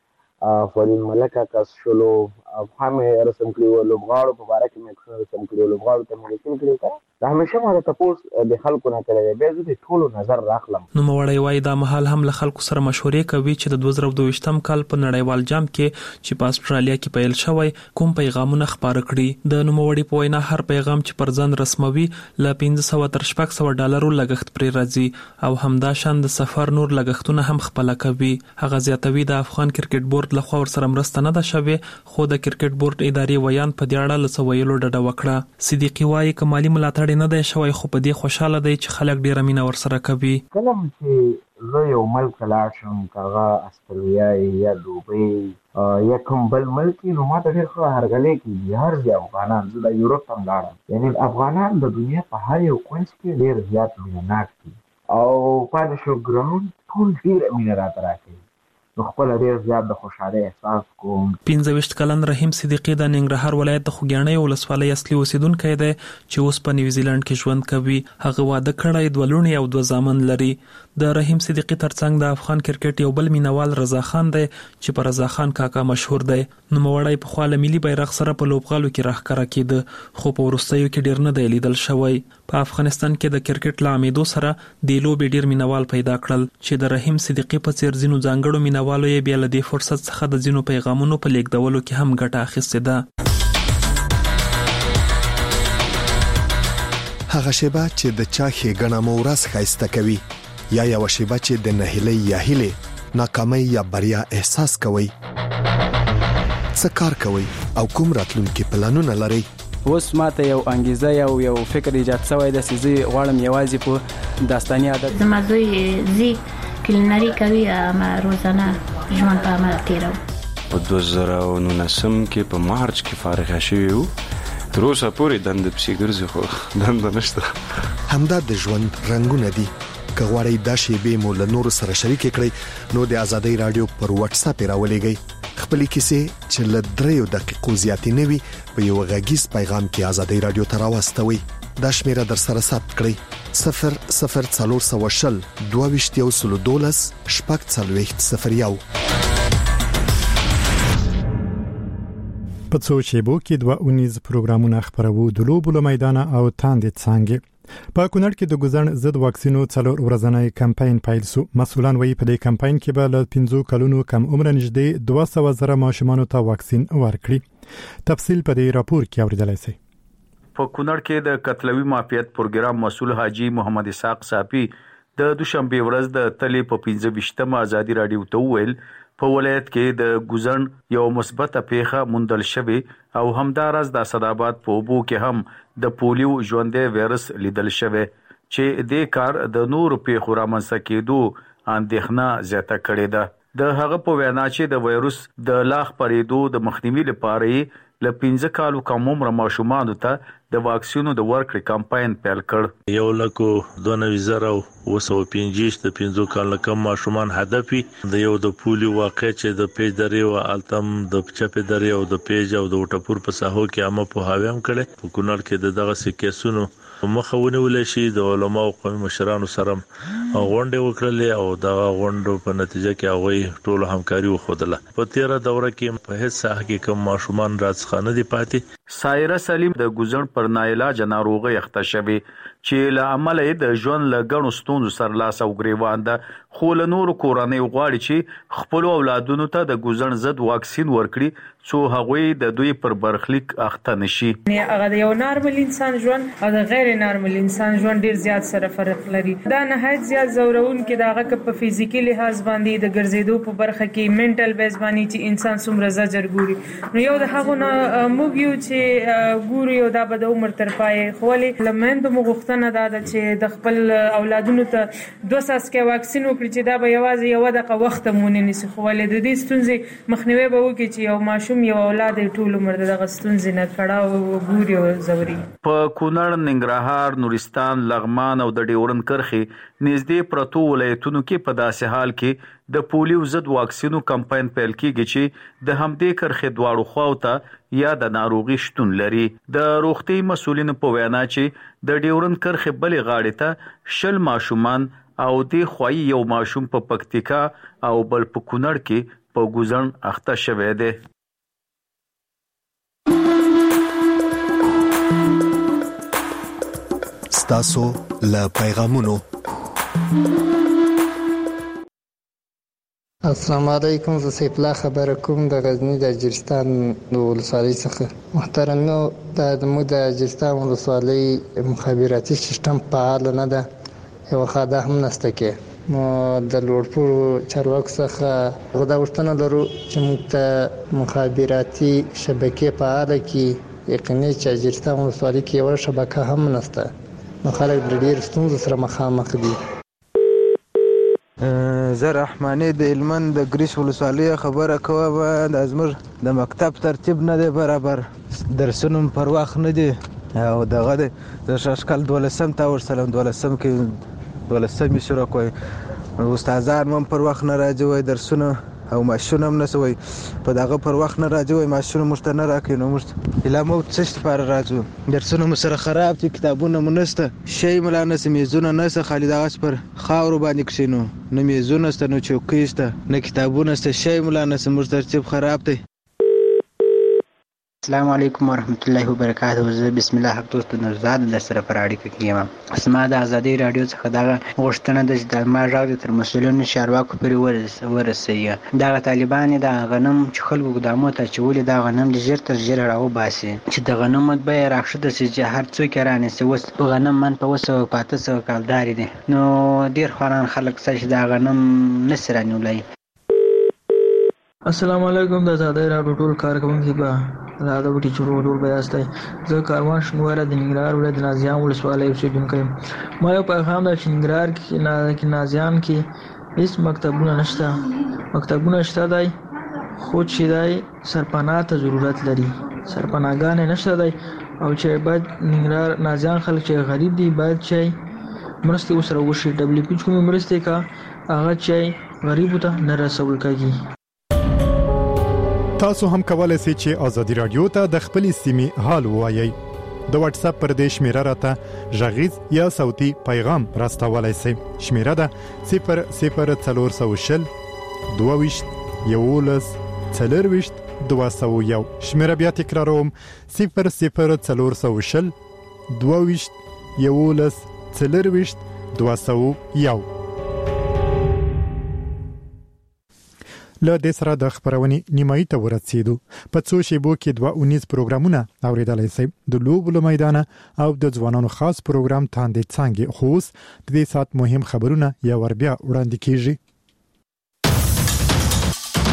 فرین ملکه کس شلو همه رسم کړو لوبغاړو په اړه کې مې رسم کړو لوبغاړو ته مې لیکل کړی دا همیشه ما ته تاسو د خلکو نه کړی به زه د ټولو نظر راخلم. نو موړی وای دا محل هم له خلکو سره مشورې کوي چې د دوه زره دوه ویشتم کال په نړیوال جام کې چې په استرالیا کې پیل شوی کوم پیغامونه خبره کړي. د نوموړي په وینا هر پیغام چې پر ځان رسموي ل پنځه سوه تر شپږ سوه ډالرو لګښت پرې راځي او همدا شان د سفر نور لګښتونه هم خپل کوي. هغه زیاتوي د افغان کرکټ بورډ لخوا ورسره مرسته نه ده شوې خو د کرکټ بورډ ادارې ویان په دې اړه له ویلو ډډه وکړه. صدیقی وایي کمالي ملاتړ نه دی شوی خو په دې خوشاله دی چې خلک ډیره مینه ورسره کوي. کله چې زه یو ملک لاړ شم هغه استرالیا یا دوبۍ یا کوم بل ملک نو ما ته ډېر ښه هرګلی کېږي. هر ځای افغانان زه د یوروپ هم لاړم یعنی افغانان د دنیا په هر یو کونج کې ډېر زیات مینهناک دي او پاتې شو ګراوند ټول ډېره مینه راته راکوي نو خپل ډېر زیات د خوشحالۍ احساس کوم. پنځه ویشت کلن رحیم صدیقی د ننګرهار ولایت د خوږیاڼۍ ولسوالۍ اصلي اوسیدونکی دی چې اوس په نیوزیلند کې ژوند کوي. هغه واده کړی دوه لوڼې او دوه زامن لري. د رحیم صدیقی ترڅنګ د افغان کرکټ یو بل مینوال رضا خان دی چې په رضا خان کاکا مشهور دی. نوموړی په خاله ملي بیرغ سره په لوبغالو کې راښکاره کېده خو په وروستیو کې ډیر نه دی لیدل شوی. په افغانستان کې د کرکټ له عامېدو سره د لوبې ډیر مینوال پیدا کړل چې د رحیم صدیقی په څیر ځینو ځانګړو مینوالو یې بیا له دې فرصت څخه د ځینو پیغامونو په لیږدولو کې هم ګټه اخیستې ده. هغه شیبه چې د چا ښېګڼه مو ورځ ښایسته کوي یا یو شیبه چې د نهیلۍ یا هیلې ناکامۍ یا بریا احساس کوي څه کار کوي او کوم راتلونکي پلانونه لري. اوس ماته یو انګیزه یو یو فکر ایجاد شوی د سيزي غواړم یوازې په داستاني عادت زما زوی زی کلینری کوي ما روزانه ژوند په عمل تیرو. په دوه زره نولسم کې په مارچ کې فارغ شوی وو تر اوسه پورې دند پسې ګرځي خو دند نشته. همدا د ژوند رنگونه دي. که غواړئ دا شیبې مو له نورو سره شریک کړئ نو د ازادۍ رادیو پر واتس اپ راولېږئ خپل کیسې چې له دریو دقیقو زیاتې نه وي په یو غږیز پیغام کې ازادۍ رادیو ته راوستوئ. دا شمیره در سره ثبت کړئ صفر صفر څلور سوه شل دوه ویشت یو سلو دولس شپږ څلوېښت صفر یو. په څو شیبو کې دوه اونیز پروګرامونه خبرو د لوبو له میدانه او تاندې څنګه. په کونړ کې د ګوزن ضد واکسینو څلور ورځنی کمپاین پیل شو. مسؤلان وایي په دې کمپاین کې به له پنځو کلونو کم عمر نږدې دوه سوه زره ماشومان ته واکسین ورکړي. تفصیل په دې راپور کې اوریدلای شئ. په کونړ کې د قتلوي مافیت پروګرام مسؤل حاجی محمد اسحاق صافي د دوشنبه ورځ د تلې په پنځه ویشتمه ازادي رادیو ته ویل په ولایت کې د ګوزن یو مثبته پیښه موندل شوې او همدارس د اسداباد په اوبو کې هم د پولیو ژوندې وایرس لیدل شوی چې د کار د نور پیښو رامنځته کېدو اندېښنه زیاته کړې ده. د هغه په وینا چې د وایرس د لاخ پرېدو د مخنیوي لپاره ل پنځه کالو کم عمر ماشومانو ته د واکسینو د ورکړې کمپاین پیل کړ. یو لکو دوه نوي زره او سو پنځه د پنځو کالو کم ماشومان هدف د یو د پولیو واقع چې د پیج درې او التم د چپې درې او د پیج او د وټپور په ساحو کې عامه په هاویم کړي. په کونړ کې د دغه سکیسونو مخاونه ولې شي د علماء او قومي مشرانو سره غونډه وکړلې او د غونډو په نتیجه کې هغه ټول همکاري وخدله. په تیره دوره کې په هیڅ ساحه کې کم ماشومان راځخانه دي پاتې. سایره سلیم د ګوزن پر ناعلاج ناروغي اخته شوی چې له عمل د ژوند لګڼو ستونزو سره لاس او ګریوان ده خو له نور کورنۍ غواړي چې خپل اولادونو ته د ګوزن ضد واکسین ورکړي څو هغوی د دوی پر برخلیک اخته نشي. هغه د یو نارمل انسان ژوند او د غیر نارمل انسان ژوند ډیر زیات سره فرق لري. دا نهایت زیات زورون کې داغه ک په فزیکي لحاظ باندې د ګرځېدو په برخه کې منټل بیس باندې چې انسان څومره زجر ګوري. نو یو د هغه موږ یو چې ګوري او دا به د عمر تر پای خولي لمند مغختنه دا چې د خپل اولادونو ته دوه ساسکه واکسین وکړي چې دا به یوازې یو دغه وخت مونږ نه سي خولي د دې ستونزې مخنیوي به وکړي چې یو ماشوم یو اولاد ټول عمر دغه ستونزې نه کړه او ګوري او زوري. په کونړ، ننګرهار، نورستان، لغمان او د ډیورن کرخي نږدې پرتو ولایتونو کې په داسې حال کې د پولیو ضد واکسینو کمپاین پیل کیږي چې د همدې کرخي دواړو خواو ته یا د ناروغي شتون لري. د روغتي مسولینو په وینا چې د ډیورن کرخي بلې غاړې ته شل ماشومان او د خوای یو ماشوم په پکتیکا او بل په کونړ کې په ګوزن اخته شوی دی. ستاسو له پیغامونو. السلام علیکم، زه سیف الله خبره کوم د غزنی د اجرستان د ولسوالۍ څخه. محترمو، د مو د اجرستان ولسوالۍ مخابراتي سیستم فعال نه ده، یو خاده هم نشته کې. نو د لوړپوړو چارواکو څخه غوډه وشتنه لرو چې موږ ته مخابراتي شبکې فعال کړي. یقیني چې اجرستان ولسوالۍ کې یو شبکه هم نشته، نو خلک د ډېر ستونزو سره مخامخ دي. زه رحماني د هلمند د ګریش ولسوالۍ خبره کوم. د زموږ د مکتب ترتیب نه دی برابر، درسونه پر وخت نه دي او دغه د شاشکل دولسم تا ورسره دولسم کې دولسم شروع کوي. استادان هم پر وخت نه راځي وای درسونه او ماشونه هم نسوي په دغه پر وخت نه راځي وای ماشونه مشته نه راکې. نو مشت اله مو څه لپاره راځو؟ درسونه مو سره خراب دي، کتابونه مو نشته، شی ملا نس میزونه نس خالي دغه پر خاور باندې کښینو، نه میزونه ست نه چوکۍ ست نه کتابونه ست، شی ملا نس مر ترتیب خراب دی. السلام علیکم ورحمت الله وبرکاته. زه بسم الله حق دوست نوزاد د سره پر اړیکه کې یم. اسما د ازادي رادیو څخه دغه غوښتنه د د ما راغلی تر مسولینو چارواکو پورې ورسېږي. دغه طالبان د غنم چې خلکو ګدامو ته چولې د غنم د ژر تر ژره راو باسي چې د غنم مطبع راخښته سي چې هر څوک رانیسي. اوس غنم من په وسو پاته سو کالداري دي، نو ډیر خوانان خلک چې د غنم نسرانولای. السلام علیکم، د ازادي رادیو ټول کارکونکو به دا د وټی چورو ټول بیاست. زه کاروان شنوره د ننګرهار ولایت نازیان ولسوالۍ اوسیدونکی یم. ما یو پیغام د ننګرهار کې نازیان کې هیڅ مکتبونه نشته. مکتبونه شته دی خو چې دی سرپناه ته ضرورت لري، سرپناهګانې نشته دی او چې باید ننګرهار نازیان خلک چې غریب دي باید چې مرستې ورسره وشي. ډبلیو پی کومې مرستې کا هغه چې غریبو ته نه رسول کېږي. تاسو هم کولای شئ چې ازادي رادیو ته د خپل سیمې حال ووایي. د واتس اپ پر دې شمیره راته ژغیز یا صوتي پیغام راستولای شئ. شمیره ده صفر صفر څلور سوه شل دوه ویشت یولس څلور ویشت دوه سوه یو. شمیره بیا تکراروم صفر صفر څلور سوه شل دوه ویشت یولس څلور ویشت دوه سوه یو. له دې سره د خبرونې نیمایي ته ورسېدو. په څو شیبو کې دوه اونیز پروګرامونه اوریدلای شئ. د لوبو له میدانه او د ځوانانو خاص پروګرام تاندې څنګه خوس د دې سات مهم خبرونه یا ور بیا وړاندې کیږي.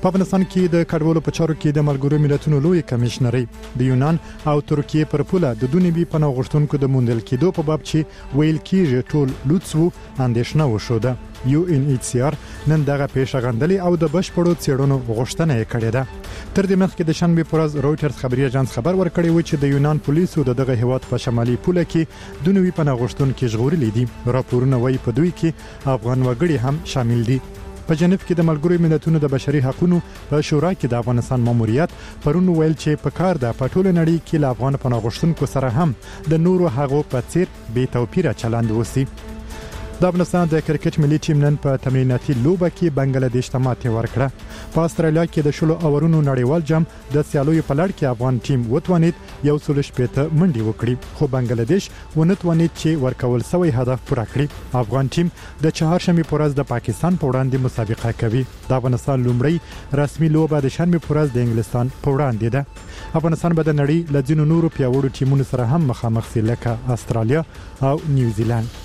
په افغانستان کې د کډوالو په چارو کې د ملګرو ملتونو لوی کمشنري د یونان او ترکیه پر پوله د دونیبي پناه غوښتونکو د موندل کېدو په باب چې ویل کېږي ټول لوڅو اندېښنه وشوده. یو ان ایچ سی آر نن دغه پیښه غندلې او د بشپړو څېړنو غوښتنه یې کړې ده. تر دې مخکې د شنبه پر ورځ رويټرز خبري اژانس خبر ورکړی و چې د یونان پولیسو د دغه هیواد په شمالي پوله کې دونیوي پناه غوښتونکو ژغورلې دي. راپورونه وايي په دوی کې افغان وګړي هم شامل دي. په جنیف کې د ملګرو ملتونو د بشري حقوقو په شورا کې د افغانستان ماموریت پرون ویل چې په کار د پټول نړۍ کې له افغان پناه غوښتونکو سره هم د نورو هغو په څیر بې توپیره چلند وسی. د افغانستان د کرکټ ملي ټیم نن په تمریناتي لوبه کې بنگلاديش ته ماتې ورکړه. په استرالیا کې د شلو اورونو نړیوال جام د سیالوي په لړ کې افغان ټیم وتوانید یو سل شپږ منډي وکړي خو بنگلاديش ونتوانید چې ورکول سوی هدف پوره کړي. افغان ټیم د چهارشنبه پر ورځ د پاکستان په وړاندې مسابقه کوي. د افغانستان لومړی رسمي لوبه د شنبه پر ورځ د انګلستان په وړاندې ده. افغانستان به د نړۍ له ځینو نورو پیاوړو ټیمونو سره هم مخامخ شي لکه استرالیا او نیوزیلند.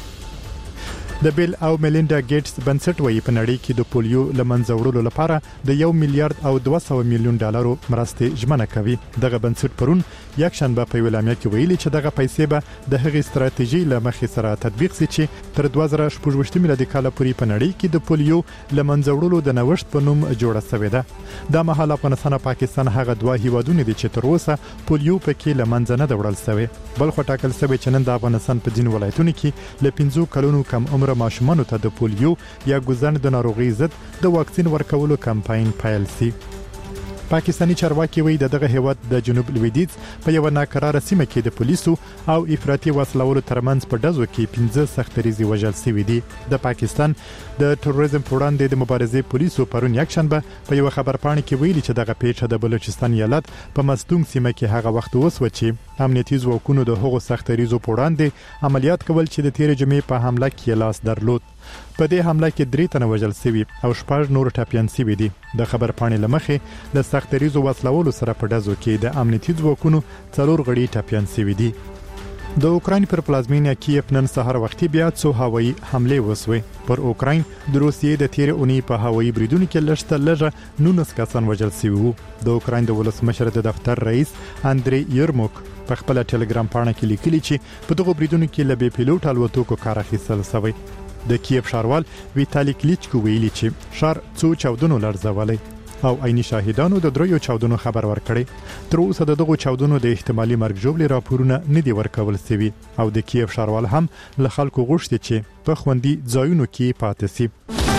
د بیل او میلینډا ګیټس بنسټ وایي په نړۍ کې د پولیو لمنځه وړلو لپاره د یو میلیارډ او دوه سوه میلیون ډالرو مرستې ژمنه کوي. دغه بنسټ پرون یک شنبه په ویلامیا کې ویلي چې دغه پیسې به د هغې ستراتیژي لمخې سره تطبیق شي چې تر دوه زره شپږ میلادي کال پورې په نړۍ کې د پولیو لمنځه وړلو د نوښت په نوم جوړه شوې ده. د مهال افغانستان او پاکستان هغه دوه هیوادونه دي چې تر اوسه پولیو پکې لمنځه نه وړل شوی. بل خو ټاکل شوی چې نن د افغانستان په ځینو ولایتونو کې ل پنځو کلونو کم عمر ماشومانو ته د پولیو یا ګوزن د ناروغي ضد د واکسین ورکولو کمپاین پیل شي. پاکستانی چارواکي وایي دغه هیواد د جنوب لویدیځ په یو ناکراره سیمه کې د پولیسو او افراطي وسلوالو ترمنځ په ډزو کې پنځه سختریزي وژل شوي دي. د پاکستان د تروریزم پر وړاندې د مبارزې پولیسو پرون یک شنبه په یو خبرپاڼه کې ویلي چې دغه پیښه د بلوچستان ایالت په مستونګ سیمه کې هغه وخت وسوه چې امنیتي ځواکونو د هغو سختریزو پر وړاندې عملیات کول چې د تیر جمعې په حمله کې لاس درلود. په دې حمله کې درې تنه وژل شوي او شپږ نور ټپيان شوي دي. د خبرپاڼې لمخې د سختریزو وسلوالو سره په ډزو کې د امنیتي ځواکونو څلور غړي ټپيان شوي دي. د اوکراین پر پلازمینه کیف نن سهار وختي بیا څو هوایي حمله وسوي. پر اوکراین د روسیې د تیر اونۍ په هوایي بریدونو کې لږ تر لږه نولس کسان وژل شوي وو. د اوکراین د ولسمشر د دفتر رئیس اندری یرموک په خپل ټلګرام پاڼه کې لیکلي چې په دغه بریدونو کې ل بي پیلوټ الوتکو کار اخیستل شوی. د کیف ښاروال ویتالی کلیچکو ویلي چې ښار څو چاودنو لړزولي او عیني شاهدانو د دریو چاودنو خبر ورکړي. تر اوسه دغه چاودنو د احتمالي مرګ ژوبلې راپورونه نه دي ورکول شوي او د کیف ښاروال هم له خلکو غوښتي چې په خوندي ځایونو کې پاتې شي.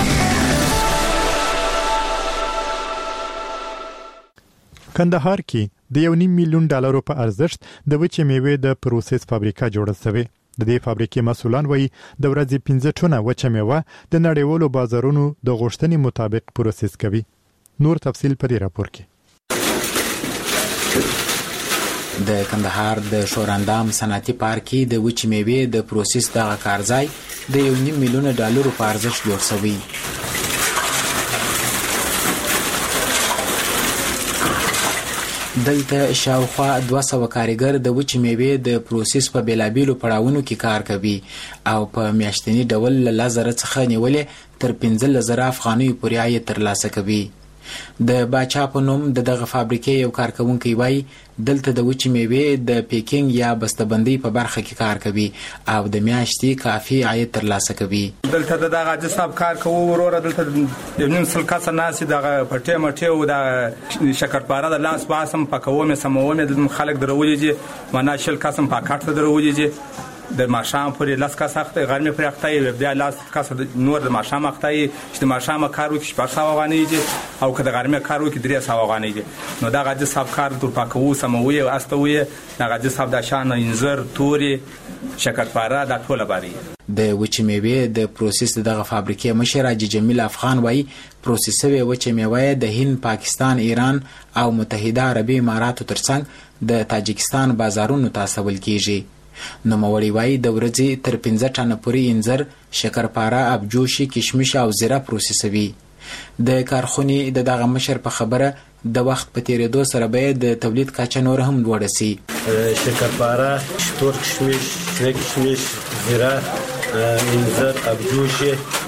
کندهار کې د یو نیم میلیون ډالرو په ارزښت د وچې میوې د پروسس فابریکه جوړه شوې. د دې فابریکې مسولان وایي د ورځې پنځه ټنه وچه میوه د نړیوالو بازارونو د غوښتنې مطابق پروسس کوي. نور تفصیل په دې راپور کې. د کندهار د شوراندام صنعتي پارک کې د وچې میوې د پروسس دغه کارځای د یو نیم میلیون ډالرو په ارزښت جوړ شوی. دلته شاوخوا دوه سوه کارګر د وچې میوې د پروسس په بیلابیلو پړاوونو کې کار کوي او په میاشتني ډول له لس زره څخه نیولې تر پنځلس زره افغانیو پورې عاید ترلاسه کوي. د باچا په نوم د دغه فابریکې یو کارکونکی وایي دلته د وچې میوې د پیکینګ یا بسته‌بندۍ په برخه کې کار کوي او د میاشتې کافي عاید ترلاسه کوي. دلته دغه د صاحب کار کوو وروره دلته یو نیم سل کسه ناسي دغه پټې مټې او د شکرپاره د لاس باسم پکوم سموم د خلک درولېږي معنا شل کسم پاکټ ته درولېږي د ماشام پورې لاس کا سخت غرمه پرې اختای بیا لاس کا نور د ماشام اختای چې د ماشام کارو کې شپږ سوه غانې او که د غرمه کارو کې درې سوه غانې نو دا غږ صاحب کار تر پاکو سموي او استوي دا غږ صاحب د شان انځر توري شکرپاره د ټوله باري. د وچې میوې د پروسس دغه فابریکې مشر حاجي جمیل افغان وایي پروسس شوی وچې میوه د هند، پاکستان، ایران او متحده عربي اماراتو ترڅنګ د تاجکستان بازارونو ته استول کیږي. نو موري وای د ورځې تر پنځه ټنه پورې انځر، شکرپاره، ابجوشي، کشمش او زیره پروسسوي. د کارخونې د دغه مشر په خبره د وخت په تیریدو سره به د تولید کچه نور هم لوړه سي. شکرپاره، تور کشمش، شنه کشمش، زیره، انځر، ابجوشي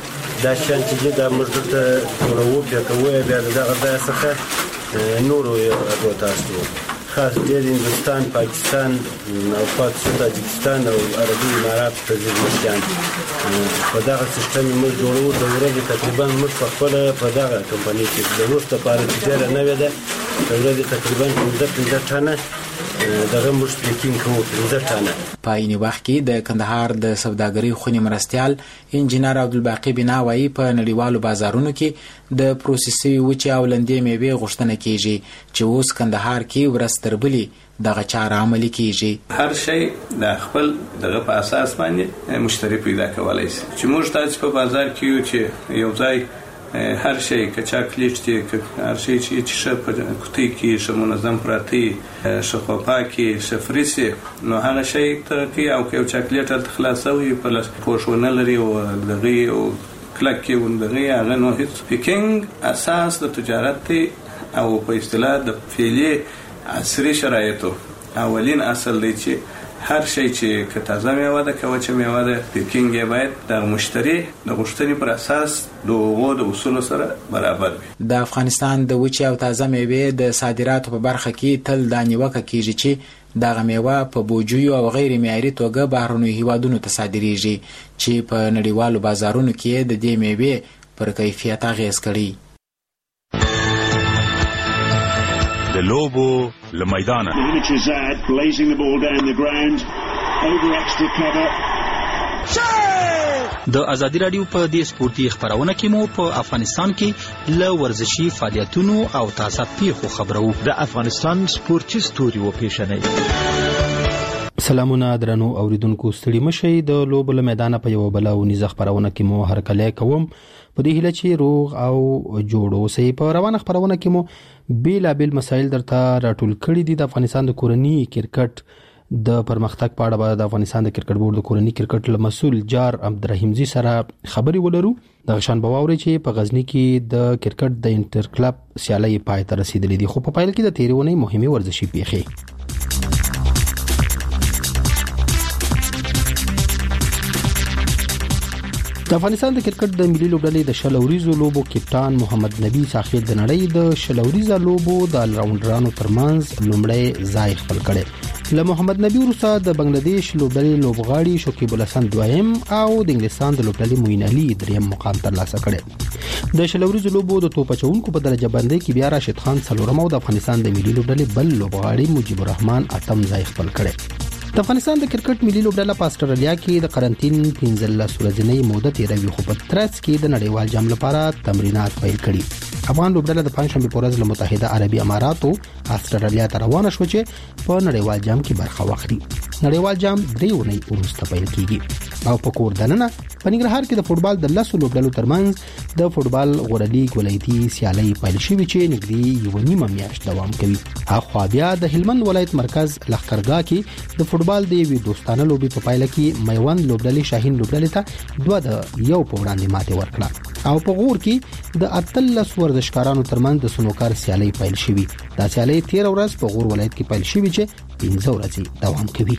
دا شان چې دا موږ ته ورو بیا کوي بیا دغه ځای څخه نورو یو تاسو خاص ډېر هندستان پاکستان او پاکستان تاجکستان او عربي امارات ته ځي په دغه سیستم موږ جوړو د ورځې تقریبا موږ په خپل په دغه کمپنۍ کې د وروسته پاره ډېر نه وي ده د ورځې تقریبا پنځه ټنه دغه موږ پیکینګ کوو پنځه ټنه. په عین وخت کې د کندهار د سوداګرۍ خونې مرستیال انجینر عبدالباقي بنا وایي په نړیوالو بازارونو کې د پروسس وچې او لندې میوې غوښتنه کیږي چې اوس کندهار کې ورځ تر بلې دغه چاره عملي کیږي. هر شی د خپل دغه په اساس باندې مشتری پیدا کولای شي چې موږ تاسو په بازار کې یو چې یو ځای هر شی که چاکلیټ دی که هر شی چې ش په کوټی کې ش منظم پراتی ش خپاکي ش فریسي نو هغه شی ته کې او که چاکلیټ ته خلاصوي په لاس پوښونه لري او دغه او کلک کې وندغه هغه نو هیڅ پیکینګ اساس د تجارت او په اصطلاح د فعلی عصري شرایطو اولین اصل دی چې هر شی چې که تازه میوه ده که وچه میوه ده پیکینګ یې باید د مشتری د غوښتنې پر اساس د هغو د اصولو سره برابر وي. د افغانستان د وچې او تازه میوې د صادراتو په برخه کې تل دا نیوکه کیږي چې دغه میوه په بوجیو او غیر معیاري توګه بهرنیو هیوادونو ته صادریږي چې په نړیوالو بازارونو کې د دې میوې پر کیفیت اغیز کړي. د لوبو له میدانه د ازادي رادیو په دې سپورتي خبرونه کې مو په افغانستان کې له ورزشي فعالیتونو او تازه پیښو خبرو. د افغانستان سپورتي ستوري و پیښنې. سلامونه درنو اوریدونکو، ستړي مشئ. د لوبو له میدانه په یو بل او نيزه خبرونه کې مو هرکلی کوم په دې هیله چې روغ او جوړ اوسئ. په روانه خبرونه کې مو بیلابیل مسایل درته راټول کړي دي. د افغانستان د کورنی کرکټ د پرمختګ په اړه د افغانستان د کرکټ بورډ د کورنی کرکټ مسؤل جار عبدالرحیمزي سره خبري ولرو. د غشان بواوري چې په غزنی کې د کرکټ د انټر کلب سیالي پای ته رسیدلې دي، خو په پایل کې د تیرونې مهمه ورزشي پیښې. د افغانستان د کرکټ د ملي لوبډلې د شلوريزو لوبو کپټان محمد نبی ساحل د نړۍ د شلوريزو لوبو د الراوندرانو ترمنځ لومړی ځای خپل کړي. له محمد نبی وروسته د بنگلاديش لوبډلې لوبغاړي شکیب الحسن دویم او د انګلستان د لوبډلې موین علي دریم مقام ترلاسه کړي. د شلوريزو لوبو د توپچونکو په درجه بندۍ کې بیا راشد خان څلورم او د افغانستان د ملي لوبډلې بل لوبغاړي مجيب الرحمن اتم ځای خپل کړي. د افغانستان د کرکټ ملي لوبډله په استرالیا کې د قرنټین پنځه ورځې موده تیروي، خو په ترڅ کې د نړیوال جام لپاره تمرینات پیل کړي. افغان لوبډله د پنځشنبه په ورځ له متحده عربي اماراتو استرالیا ته روانه شو چې په نړیوال جام کې برخه واخلي. نړیوال جام درې اونۍ وروسته پیل کیږي او په کور دننه په ننګرهار کې د فوټبال د لسو لوبډلو ترمنځ د فوټبال غوړه لیګ ولایتي سیالي پیل شوې چې نږدې یو نیمه میاشت دوام کوي. اخو بیا د هلمند ولایت مرکز لخرګاه کې د فوټبال د یوې دوستانه لوبي په پایله کې میوند لوبډلې شاهین لوبډلې ته دوه د یو په وړاندې ماته ورکړه او په غور کې د اتلس ورزشکارانو ترمنځ د سنوکار سیالي پیل شوې. دا سیالي تیر ورځ په غور ولایت کې پیل شوې چې پنځه ورځې دوام کوي.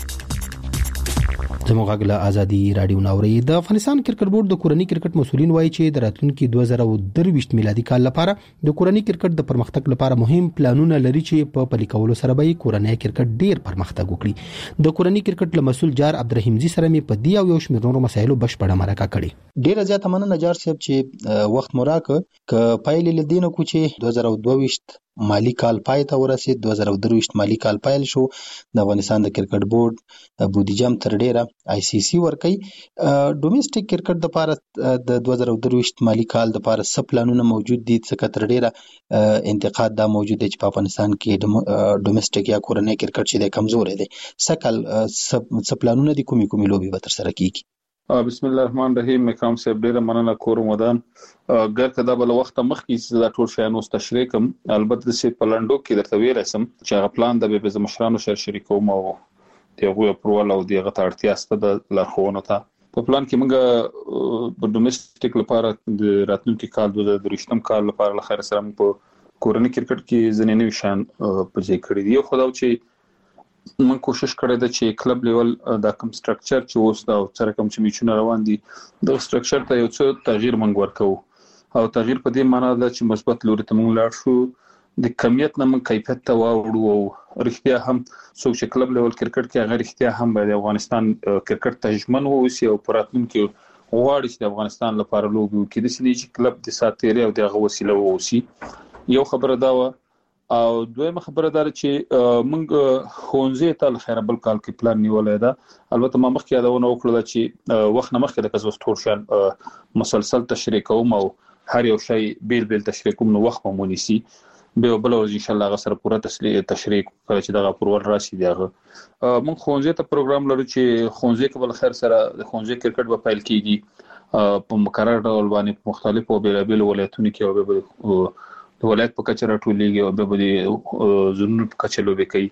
زموږ غږ ازادي رادیو ناوري. د افغانستان کرکټ بورډ د کورنی کرکټ مسولین وایي چې د راتلونکي دوه زره درویشت میلادي کال لپاره د کورنی کرکټ د پرمختګ لپاره مهم پلانونه لري چې په پلي کولو سره به کورنی کرکټ ډیر پرمختګ وکړي. د کورنی کرکټ مسؤل جار عبدالرحیمزي سره مې په دی او یو شمېر نورو مسایلو بشپړه مرکه کړې. ډیره زیاته مننه جار صاحب چې وخت مراکه ک پایلې لدینه کو چې دوه زره دوه مالی کال پای ته ورسید. دوه زره درویشت مالی کال پایل شو. د افغانستان د کرکټ بورډ بودیجه هم تر ډیره آی سی سی ورکي. ډومېسټک کرکټ د لپاره د دوه زره درویشت مالی کال د لپاره سب پلانونه موجود دي، څخه تر ډیره انتقاد دا موجود دی چې په افغانستان کې ډومېسټک یا کورنۍ کرکټ چې د کمزوري دی. سکل سب پلانونه دي کومي کومي لوبي به تر سره کیږي. بسم الله الرحمن الرحیم. مکرم صاحب ډیره مننه کور مدان ګر کدا بل وخت مخکې دا ټول شیانو تشریح کوم. البته چې پلانډو کې درته ویل سم چې هغه پلان د به مشرانو سره شریکوم او دغه اپروال او دغه تړتیا ست د لارښوونو ته په پلان کې موږ د ډومېسټک لپاره د راتلونکي کال د درویشتم کال لپاره له خیر سره په کورنۍ کرکټ کې ځینې نوي شان په ځای کړی دی. خو دا چې من کوشش کړی دا چې کلب لیول دا کوم سټرکچر چې اوس دا سره کوم چې میچونه روان دي د سټرکچر ته یو څه تغییر منګ ورکو او تغییر په دې معنی دا چې مثبت لوري ته موږ لاړ شو د کمیت نه من کیفیت ته واوړو او رښتیا هم څوک چې کلب لیول کرکټ کې هغه رښتیا هم د افغانستان کرکټ ته ژمن ووسی او پراتونکو غواړي چې د افغانستان لپاره لوبي وکړي د سړي چې کلب د ساتيري او دغه وسیله ووسی یو خبره دا و او دویمه خبره دا چې موږ خونځې ته خیر بل کال کې پلان نیولای دا البته ما مخکې یادونه وکړه چې وخت نه مخکې د کزوس تورشان مسلسل تشریح کوم او هر یو شی بیل بیل تشریح کوم نو وخت مونږ نيسي به بل ورځ ان شاء الله غسر پوره تشریح تشریح کړی چې دغه پرور راشي دیغه موږ خونځې ته پروګرام لرو چې خونځې کې بل خیر سره د خونځې کرکټ په فایل کېږي په مقرر ډول باندې مختلفو بیلابل ولایتونو کې او به د ولایت په کچه راټولېږي او به د زونونو په کچه لوبي کوي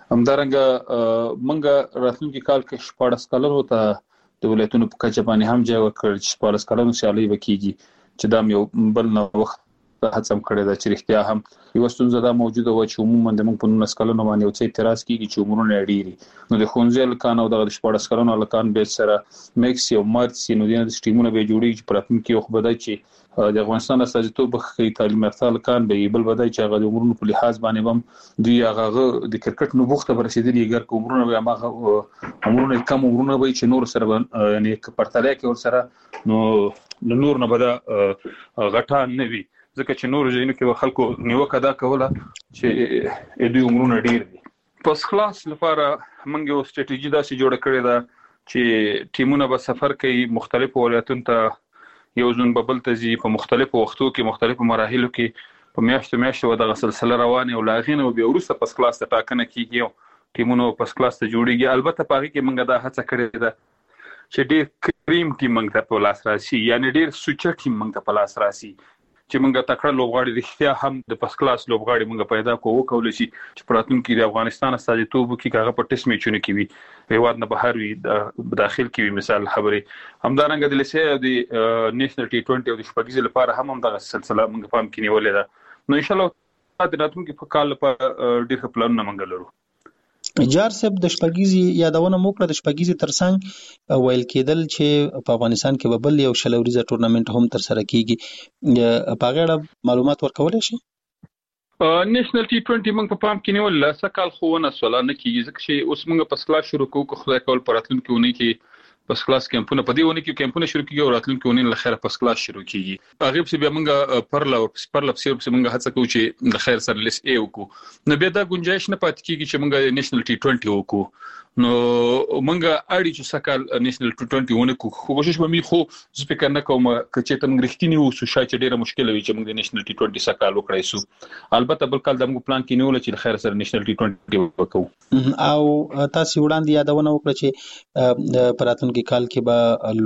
همدارنګه منګه راتلونکي کال کې شپږ کالر وته د ولایتونو په کچه باندې هم ځای ورکړ چې شپږ کالر سیالي وکړي چې دا یو بل نو وخت هڅه کړې ده چې رښتیا هم یو ستونزه دا موجوده و چې عموما د موږ په نس کلونو باندې یو څه اعتراض کیږي چې عمرونه ډیری نو د خونځې لکان او د شپږ کلونو لکان به سره میکس یو مارچ سینو د سټیمونه به جوړیږي چې پراتونکو خو بدای چې د افغانستان استازیتوب بخښي تعلیم یافته لکان به بل بدای چې هغه د عمرونو په لحاظ باندې هم دوی هغه د کرکټ نو بوخته برسېدلي ګر کومرونه به هغه عمرونه کم عمرونه وي چې نور سره یعنی پرتاله کې ور سره نو نور نه بده غټه نه وي ځکه چې نور ځینو کې خلکو نیوکه دا کوله چې دوی عمرونه ډیر دي پس خلاص لپاره موږ یو ستراتیژي داسې جوړه کړې ده چې ټیمونه به سفر کوي مختلفو ولایتونو ته یو ځون ببل ته ځي په مختلفو وختو کې مختلفو مراحلو کې په میاشتو میاشتو دغه سلسله روانه او لاغینه او بیا وروسته پس کلاس ته ټاکنه کیږي ټیمونو پس کلاس ته جوړیږي البته په هغه کې موږ دا هڅه کړې ده چې ډیر کریم ټیم موږ ته په لاس راشي یعنی ډیر سوچ ټیم موږ ته په لاس راشي چې موږ تکړه لوبغاړي رښتیا هم د پس کلاس لوبغاړي موږ پیدا کوو کول شي چې پراتونکو د افغانستان استازیتوب کې هغه په ټیسټ میچونه کې وي هیواد نه بهر وي د داخل کې وي مثال خبره همدارنګه د لسه د نېشنل ټي ټوئنټي او د شپږیز لپاره هم هم دغه سلسله موږ پام کې نیولې ده نو ان شاء الله د راتلونکي په کال لپاره ډېر پلانونه موږ لرو جار صاحب د شپږیزي یادونه موکړه د شپږیزي ترڅنګ ویل کېدل چې په افغانستان کې به بل یو شلوريزه ټورنمنت هم تر سره کیږي په غاړه معلومات ورکولای شي نېشنل ټي ټوئنټي موږ په پام کې نیول سکهال خوونه سوال نه کیږي ځکه چې اوس موږ په کلاس شروع کوو خدای کول پراتلونکو ونی کې پس کلاس کیمپونه په دې ونی کې کیمپونه شروع کیږي او راتلونکو ونی له خیره پس کلاس شروع کیږي هغه په بیا موږ پرلا او پرلا په سیرپ موږ هڅه کوو چې د خیر سره لیس ای وکړو نو بیا دا گنجائش نه پات کیږي چې موږ نېشنل ټي ټوئنټي وکړو نو موږ اړي چې سکهال نېشنل ټي ټوئنټي ونه کوو کوشش به می خو سپیکر نه کوم چې تم غریښتینی وو سو شای چې ډیره مشکل وي چې موږ نېشنل ټي ټوئنټي سکهال وکړای سو البته بل کال د موږ پلان کې نیول چې خیر سره نېشنل ټي ټوئنټي وکړو او تاسو وړاندې یادونه وکړه چې پراتونکو کال کې به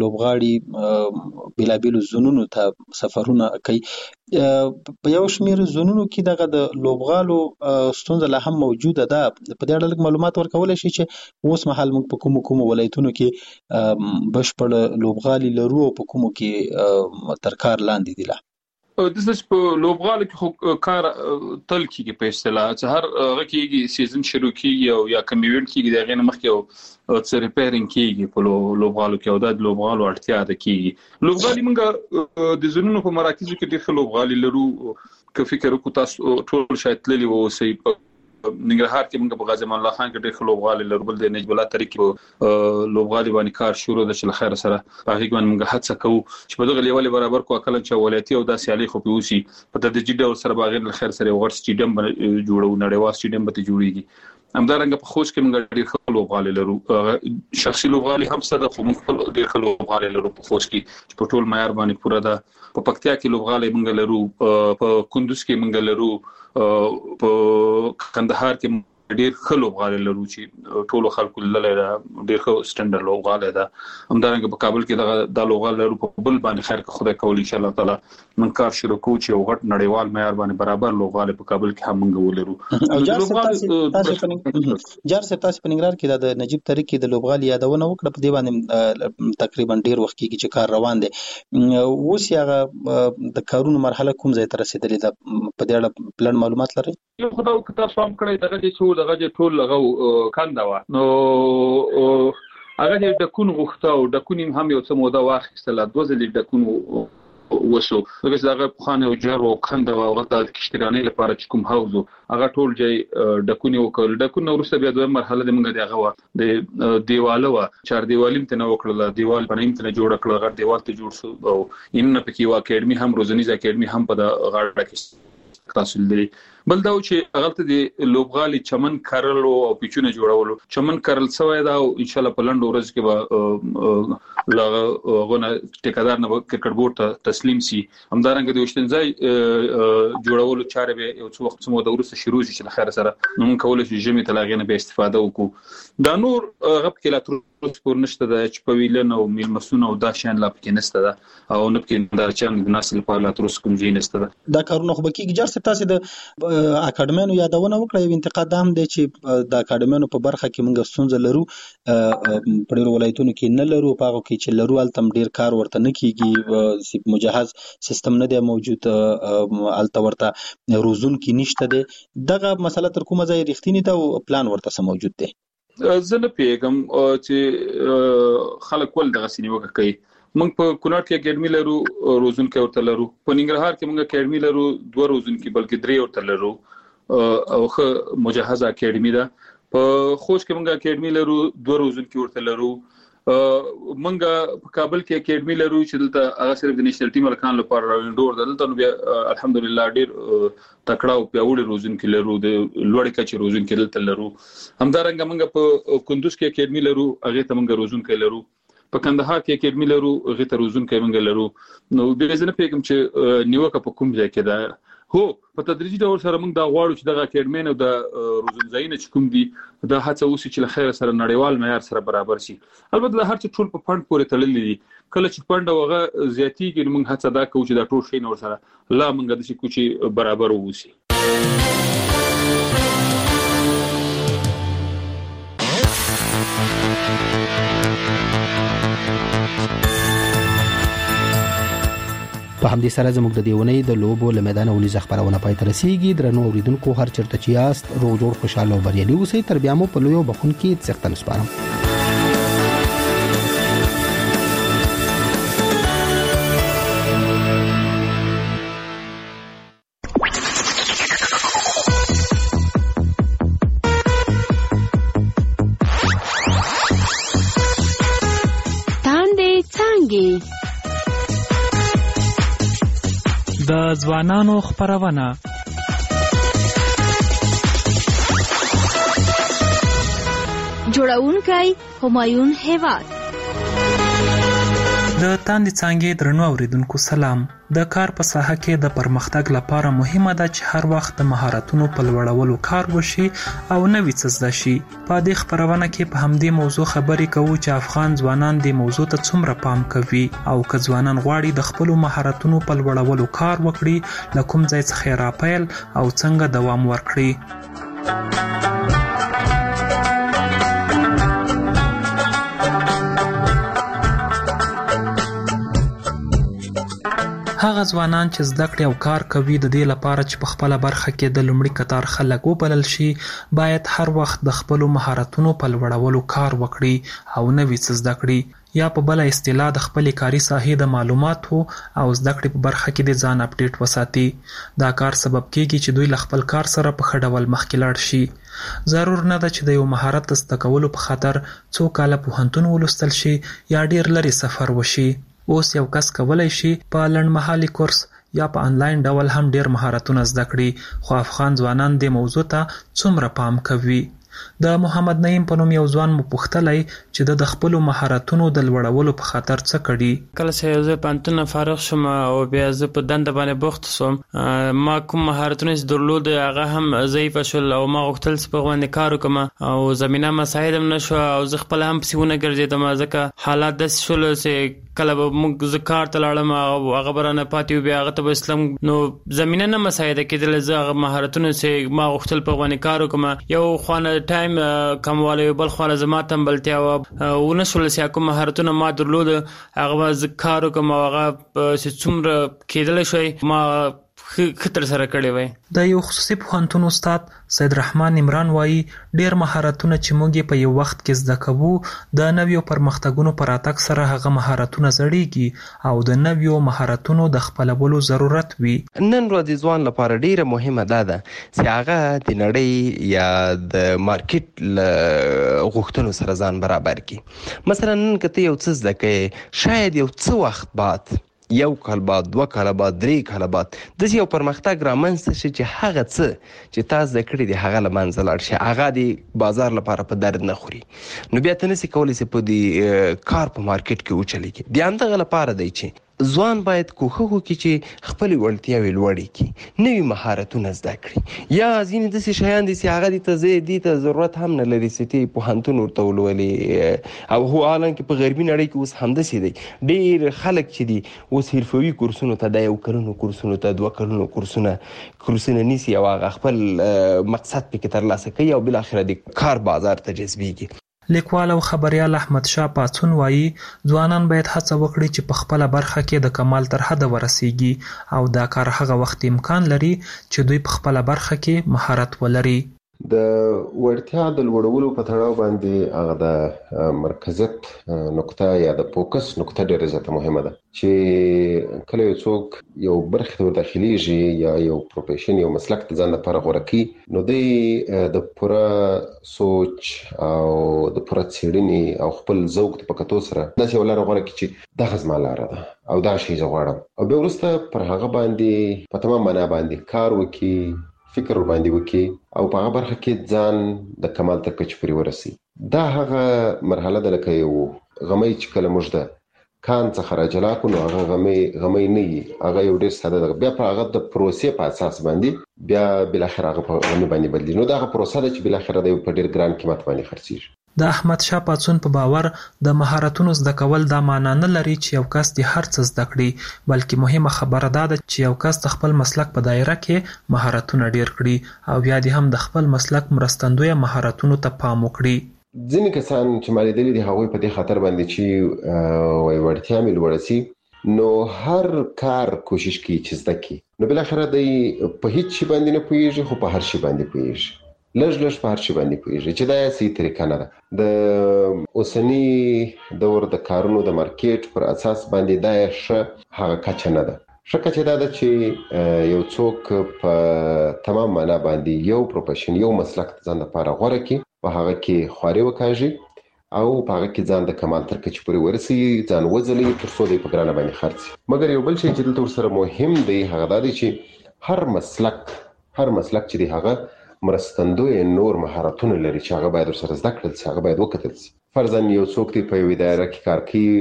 لوبغاړي بلابل زونونو ته سفرونه کوي په یو شمیر زونونو کې دغه د لوبغالو ستونزه لا هم موجوده ده په دې اړه معلومات ورکول شي چې اوس مهال موږ په کوم کوم ولایتونو کې بشپړ لوبغالي لرو او په کوم کې تر کار لاندې دي لا د دې په لوبغالو کې کار تل کېږي په اصطلاح چې هر هغه کېږي سیزن شروع کېږي او یا کوم ایونت کېږي دغه نه مخکې او څه ریپیرینګ کېږي په لوبغالو کې او د لوبغالو اړتیا ده کېږي لوبغالي موږ د زونونو په مراکزو کې ډېر لوبغالي لرو که فکر وکړو تاسو ټول شاید تللی وو سي ننګرهار کې موږ په غازی امان الله خان کې ډېر لوبغالي لرو بل د نجیب الله طریقې لوبغالي باندې کار شروع د شل خیر سره په هغه باندې موږ هڅه کوو چې په دغه لیول برابر کو اکل چې ولایتي او د سیالي خو پیوسی په د جدي او سره باغ خیر سره ورس سټیډیم جوړو نړیوال سټیډیم به جوړیږي همدارنګه په خوست کې موږ ډېر لوبغالي لرو شخصي لوبغالي هم سره خو موږ ډېر لوبغالي لرو په خوست کې په ټول معیار باندې پوره ده په پکتیا کې لوبغالي موږ لرو په کندوز کې موږ لرو په کندهار کې ډېر ښه لوبغالي لرو چې ټولو خلکو لاره ډېر ښه سټانډرډ لوبغالي ده همدارنګه په کابل کې دا د لوبغالي لرو په بل باندې خیر که خدای کول ان شاء الله تعالی من کار شروع کوو چې یو غټ نړیوال معیار باندې برابر لوبغالي په کابل کې هم موږ ولرو جار صاحب تاسو په ننګرهار کې د نجیب طریقې د لوبغالي یادونه وکړه په دې باندې تقریبا ډېر وخت کې چې کار روان دي اوس هغه د کارونو مرحله کوم ځای ته رسیدلې ده په دې اړه پلان معلومات لرئ یو خدای که تاسو هم کړی دغه چې دغه ټول هغه کنده و نو هغه د کون غوښته او د کون هم یو څه موده واخیستله دوه ځلې د کون وسو هغه څنګه په خانه او جار او کنده او هغه د کشترانې لپاره چې کوم حوض هغه ټول ځای د کونی وکړ د کون ورسته بیا دوه مرحله د منګه دغه و د دیواله و چار دیوالیم ته نو وکړل دیوال په نیم ته جوړ کړل غړ دیوال ته جوړ شو او ان په کې وا اکیډمي هم روزنیزه اکیډمي هم په غاړه کې تحصیل دی بل دا چې هغه ته د لوبغالي چمن کارل او پیچونه جوړولو چمن کارل سوی دا او ان شاء الله په لندو ورځ کې به لغونه ټیکادار نه کرکټ بورډ ته تسلیم سي همدارنګه د وشتنځای جوړولو چارې به یو څو وخت مو د ورسره شروع شي چې خیر سره نو کولای شي جمی تلاغینه به استفاده وکړو دا نور غب کې لا تر پور نشته د چ په ویلن او میل مسونه او دا شان لا پکې نشته دا او نه پکې دا چان د نسل په لا تر کوم ځای نشته دا کارونه خو بکیږي جر تاسو د اکاډمیانو یادونه وکړه انتقاد هم دی چې د اکاډمیانو په برخه کې موږ ستونزه لرو په ډیرو ولایتونو کې نه لرو په هغه کې چې لرو التم ډیر کار ورته نه کیږي مجهز سیستم نه دی موجود الته ورته روزون کې نشته دی دغه مسله تر کومه ځای رښتینی ته او پلان ورته سم موجود دی زه نه پیګم چې خلک ول دغه سینیوګه کوي موږ په کونړ کې اکیډمي لرو روزون کې ورته لرو په ننګرهار کې موږ اکیډمي لرو دوه روزون کې بلکې درې ورته لرو او خو مجهزه اکیډمي ده په خوست کې موږ اکیډمي لرو دوه روزون کې ورته لرو موږ په کابل کې اکیډمي لرو چې دلته هغه صرف د نېشنل ټیم لکان لپاره انډور دلته نو بیا الحمدلله ډیر تکړه او پیاوړي روزون کې لرو د لوړ کچې روزون کې دلته لرو همدارنګه موږ په کندوز کې اکیډمي لرو هغه ته موږ روزون کې لرو په کندهار کې اکیډمي لرو هغه ته روزون کې موږ لرو نو به زه نه پیګم چې نیوکه په کوم ځای کې ده هو په تدریجي ډول سره موږ دا غواړو چې دغه اکیډمي نو د روزون ځایونه چې کوم دي دا هڅه وسی چې لخر سره نړیوال معیار سره برابر شي البته د هر څه ټول په فند پورې تړلې دي کله چې فند وغه زیاتیږي موږ هڅه دا کوو چې دا ټول شي نور سره لا موږ د شي کوچي برابر ووسی په همدې سره زموږ د دیونې د لوبو له میدان ولې خبرونه پای ته رسیدي درنو اوریدونکو هر چرته چې یاست روغ جوړ خوشاله او بریالي اوسئ تر بیا مو په لویو بخون کې څرتل سپارم د ځوانانو خبرونه جوړونکي همایون هیواد د تاندې څانګې درنو اوریدونکو سلام د کار په ساحه کې د پرمختګ لپاره مهمه ده چې هر وخت د مهارتونو په لوړولو کار وشي او نوې څه زده شي په دې خبرونه کې په همدې موضوع خبرې کوو چې افغان ځوانان د موضوع ته څومره پام کوي او که ځوانان غواړي د خپل مهارتونو په لوړولو کار وکړي له کوم ځای څخه راپیل او څنګه دوام ورکړي هغه ځوانان چې زده کړې او کار کوي د دې لپاره چې په خپل برخه کې د لومړي قطار خلک وبلل شي باید هر وخت د خپل مهارتونو په لوړولو کار وکړي او نوې څه زده کړي یا په بل اصطلاح د خپل کاري ساحې د معلوماتو او زده کړې په برخه کې د ځان اپډیټ وساتي دا کار سبب کیږي چې دوی له خپل کار سره په ښه ډول مخکې لاړ شي ضرور نه ده چې د یو مهارت زده کولو په خاطر څو کاله پوهنتون ولوستل شي یا ډیر لري سفر وشي اوس یو کس کولای شي په لنډمهالي کورس یا په انلاین ډول هم ډیر مهارتونه زده کړي خو افغان ځوانان د موضوع ته څومره پام کوي د محمد نعیم په نوم یو ځوان مو پوښتلی چې د خپل مهارتونو د لوړولو په خاطر څه کړي کله چې زه پانتون فارغ شوم او بیا زه په دنده باندې بوخت شوم ما کوم مهارتونه درلود هغه هم ضعیف شول او ما غوښتل چې په باندې کار وکم او زمينه مساعد هم نشو او زه خپل هم پسونه ګرځیدم ځکه حالات د شول چې کله به موږ زکار تلاړم او هغه برانه پاتې بیا هغه ته اسلام نو زمينه نه مساعده کېدل زه هغه مهارتونه چې ما غوښتل په باندې کار وکم یو خوانه ټایم کمواله بل خوانه زما تمبلتیا او ونشول چې کوم مهارتونه ما درلود هغه زکار وکم هغه چې څومره کېدل شوی ما خطر سره کړی وای. د یو خصوصي پوهنتون استاد سید رحمان عمران وایي ډیر مهارتونه چې موږ په یو وخت کې زده کوو د نویو پرمختګونو پر راتګ سره هغه مهارتونه زړیږي او د نویو مهارتونو د خپلولو ضرورت وي. نن ورځ ځوان لپاره ډیره مهمه ده چې هغه د نړۍ یا د مارکیټ غوښتنو سره ځان برابر کړي. مثلا نن کته یو څه زده کوي شاید یو څه وخت بعد یو کال بعد دوه کال بعد درې کال بعد د یو پرمختګ رامنځته شي چې هغه څه چې تاسو د کړي دی هغه لمنځه لاړ شي هغه د بازار لپاره په درد نه خوري نو بیا ته نسی کولی چې په دې کار په مارکیټ کې وچلیږي. د اندغه لپاره دی چې ځوان باید کوښښ وکړي چې خپل وړتیاوې لوړې کړي نوي مهارتونه زده کړي یا ځینې داسې شیان دي چې هغه دې ته زه دې ته ضرورت هم نه لري چې ته پوهنتون ورته ولولې او هو حالانکه په غربي نړۍ کې اوس همداسې دی ډېر خلک چې دي اوس حرفوي کورسونو ته د یو کلونو کورسونو ته دوه کلونو کورسونه کورسونه نیسي او هغه خپل مقصد پکې ترلاسه کوي او بالاخره د کار بازار ته جذبیږي. لیکوال او خبریال احمد شاه پاڅون وایي ځوانان باید هڅه وکړي چې په خپله برخه کې د کمال تر حده ورسیږي او دا کار هغه وخت امکان لري چې دوی په خپله برخه کې مهارت ولري. د وړتیا د لوړولو په تړاو باندې هغه د مرکزیت نقطه یا د فوکس نقطه ډېره زیاته مهمه ده چې کله یو څوک یو برخه ته داخليږي یا یو پروفیشن یو مسلک ته ځان لپاره غوره کوي نو دی د پوره سوچ او د پوره څېړنې او خپل ذوق په کتو سره داسې ولر غوره کوي چې دغه زما لاره ده او دا شی زه غواړم او بیا وروسته پر هغه باندې په تمام معنا باندې کار وکړي فکر باندې وکړي او په هغه برخه کې ځان د کمال تر کچې پورې ورسي. دا هغه مرحله ده لکه یو غمی چې کله موږ د کان څخه راجلا کړو نو هغه غمی غمی نه وي هغه یو ډېر ساده ده بیا په هغه د پروسې په اساس باندې بیا بالاخره هغه په غمی باندې بدلېږي نو دا هغه پروسه ده چې بالاخره د یو په ډېر ګران قیمت باندې خرڅېږي. د احمد شاه پاڅون په باور د مهارتونو زده کول دا معنا نه لري چې یو کس د هر څه زده کړي بلکې مهمه خبره ده چې یو کس د خپل مسلک په دایره کې مهارتونه ډیر کړي او بیا د هم د خپل مسلک مرستندوی مهارتونو ته پام وکړي. ځینې کسان چې مالي دلی دي هغوی په دې خاطر باندې چې وای وړتیا مې لوړه سي نو هر کار کوشش کوي چې زده کړي نو بالاخره دی په هیڅ شي باندې نه پوهیږي خو په هر شي باندې پوهیږي لږ لږ په هر شي باندې پوهیږي چې دا یې صحیح طریقه نه ده. د اوسني دور د کارونو د مارکیټ پر اساس باندې دا یې ښه هغه کچه نه ده. ښه کچه دا ده چې یو څوک په تمام معنا باندې یو پروفیشن یو مسلک ځان لپاره غوره کړي په هغه کې خواري وکاږي او په هغه کې ځان د کمال تر کچې پورې ورسي ځان وځلي تر څو دی په ګرانه باندې خرڅي. مګر یو بل شی چې دلته ورسره مهم دی هغه دا دی چې هر مسلک هر مسلک چې دی هغه مرستندوی نور مهارتونه لري چې هغه باید ورسره زده کړل شي هغه باید وکتل شي. فرضاً یو څوک دی په یو اداره کې کار کوي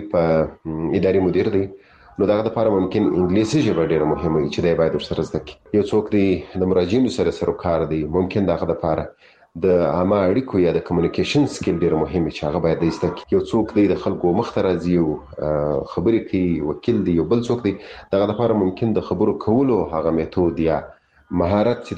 په اداري مدیر دی نو دغه لپاره ممکن انګلیسي ژبه ډیره مهمه وي چې دی باید ورسره زده کړي. یو څوک دی د مراجعینو سره سروکار دی ممکن دغه لپاره د عامه اړیکو یا د کمیونیکیشن سکیل ډیره مهمه چې هغه باید زده کړي. یو څوک دی د خلکو مخ ته راځي او خبرې کوي وکیل دی یو بل څوک دی دغه لپاره ممکن د خبرو کولو هغه میتود یا مهارت چې دی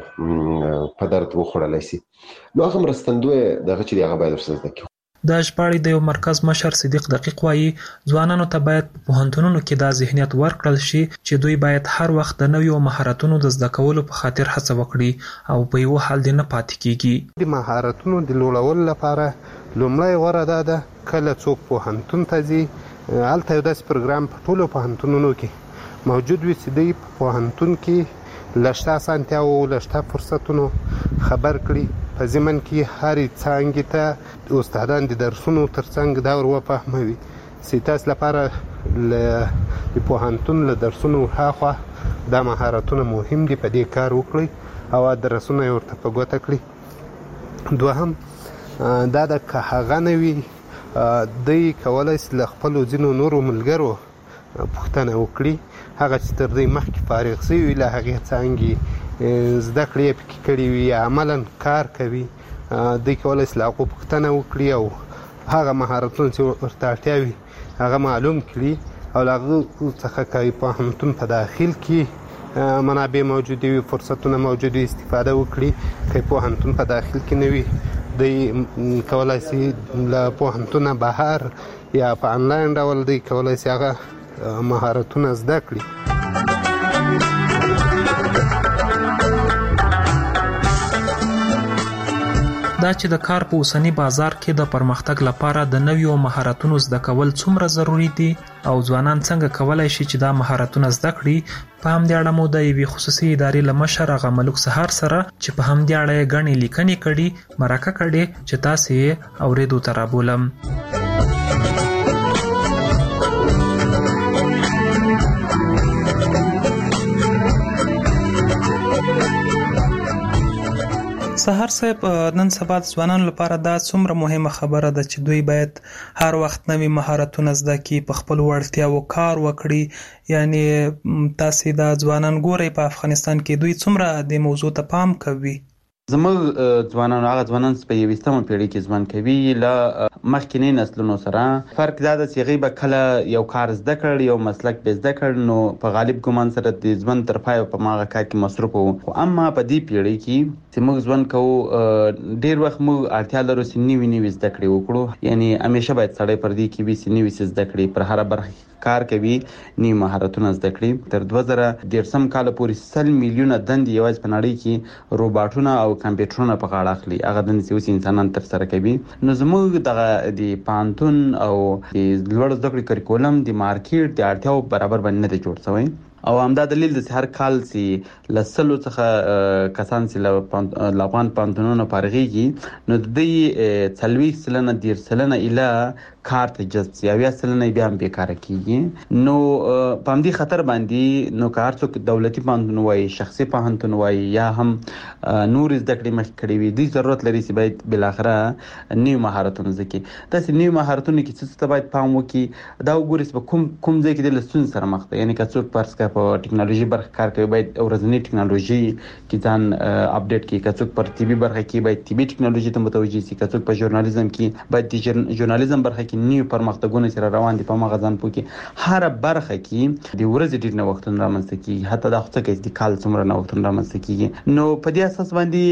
هغه په درد وخوړلی شي نو هغه مرستندوی دغه چې دی هغه باید ورسره زده کړي. د ژباړې د یو مرکز مشر صدیق دقیق وایي ځوانانو ته باید په پوهنتونونو کې دا ذهنیت ورکړل شي چې دوی باید هر وخت د نویو مهارتونو د زده کولو په خاطر هڅه وکړي او په یو حال دې نه پاتې کیږي. د مهارتونو د لوړولو لپاره لومړی غوره ده ده کله څوک پوهنتون ته ځي هلته یو داسې پروګرام په ټولو پوهنتونونو کې موجود وي چې دوی په پوهنتون کې لشته اسانتیاو لشته فرصتونو خبر کړي په ضمن کې هرې څانګې ته استادان د درسونو ترڅنګ دا ور وفهموي چې تاسو لپاره د پوهنتون له درسونو هاخوا دا مهارتونه مهم دي په دې کار وکړئ او درسونه یې ورته په ګوته کړي. دوهم دا د که هغه نه وي دوی کولی شي له خپلو ځینو نورو ملګرو پوښتنه وکړي هغه چې تر دې مخکې فارغ شوي له هغې څانګې زده کړې یې پکې کړي وي یا عملا کار کوي دوی کولی شي له هغو پوښتنه وکړي او هغه مهارتونه چې ورته اړتیا وي هغه معلوم کړي او له هغه څخه که پوهنتون په داخل کې منابع موجودې وي فرصتونه موجود وي استفاده وکړي که پوهنتون په داخل کې نه وي دوی کولی شي له پوهنتونه بهر یا په انلاین ډول دوی کولی شي هغه مهارتونه زده کړي. دا چې د کار په اوسنی بازار کې د پرمختګ لپاره د نویو مهارتونو زده کول څومره ضروری دي او ځوانان څنګه کولای شي چې دا مهارتونه زده کړي. په همدې اړه مو د یوې خصوصي ادارې له مشر هغه ملک سهار سره چې په همدې اړه یې ګڼې لیکنې کړي مرکه کړې چې تاسې یې اورېدو ته رابولم. سهار صاحب، نن سبا د ځوانانو لپاره دا څومره مهمه خبره ده چې دوی باید هر وخت نوي مهارتونه زده کړي، په خپل وړتیاو کار وکړي. یعنی تاسې د ځوانان ګورئ په افغانستان کې دوی څومره د موضوع ته پام کوي؟ زموږ ځوانان هغه ځوانان په یویشتمه پیړۍ کې ژوند کوي له مخکینی نسلونو سره. فرق دا ده چې هغوی به کله یو کار زده کړ، یو مسلک به زده کړ، نو په غالب ګمان سره د ژوند تر پایه په هغه کار کې مصروف وو. خو اما په دې پیړۍ کې چې موږ ژوند کوو، ډېر وخت موږ اړتیا لرو چې نوي نوي زده کړې وکړو. یعنی همیشه باید سړی پر دې کې وي چې نوي څه زده کړي، پر هره برخه کار کوي، نوي مهارتونه زده کړي. تر دوه زره دېرشم کاله پورې سل میلیونه دندې یوازې په نړۍ کې روباټونه او کمپیوټرونه په غاړه اخلي، هغه دندې چې اوس انسانان ترسره کوي. نو زموږ دغه د پوهنتون او د لوړو زده کړو کریکولم د مارکیټ د اړتیاو برابر باندې نه دی جوړ شوی. او همدا دلیل د هر کال چې له سلو څخه کسان چې له افغان پوهنتونونو فارغېږي، نو د دوی څلوېښت سلنه دېرش سلنه ایله کار ته جذب شي، اویا سلنه بیا هم بیکاره کېږي. نو په همدې خطر باندې نو که هر څوک دولتي پوهنتون وایي، شخصي پوهنتون وایي، یا هم نور زده کړې مخکې کړې وي، دوی ضرورت لري چې باید بالاخره نوي مهارتونه زده کړي. داسې نوي مهارتونه کې څه ته باید پام وکړي، دا وګورئ چې په کوم کوم ځای کې د له ستونزې سره مخ دی. یعنې که څوک فرض کړه په ټکنالوژي برخه کار کوي، باید ورځنی ټکنالوژي کې ځان اپډیټ کړي. که څوک پر طبي برخه کې باید طبي ټکنالوژي ته متوجه شي. که څوک په ژورنالیزم کې باید د ژورنالیزم برخه کې نوي پرمختګونه چې روان دي په هغه ځان پوه کړي. هره برخه کې د ورځې ډېر نوښتونه رامنځته کېږي، حتی دا خو څه کوي د کال څومره نوښتونه رامنځته کېږي. نو په دې اساس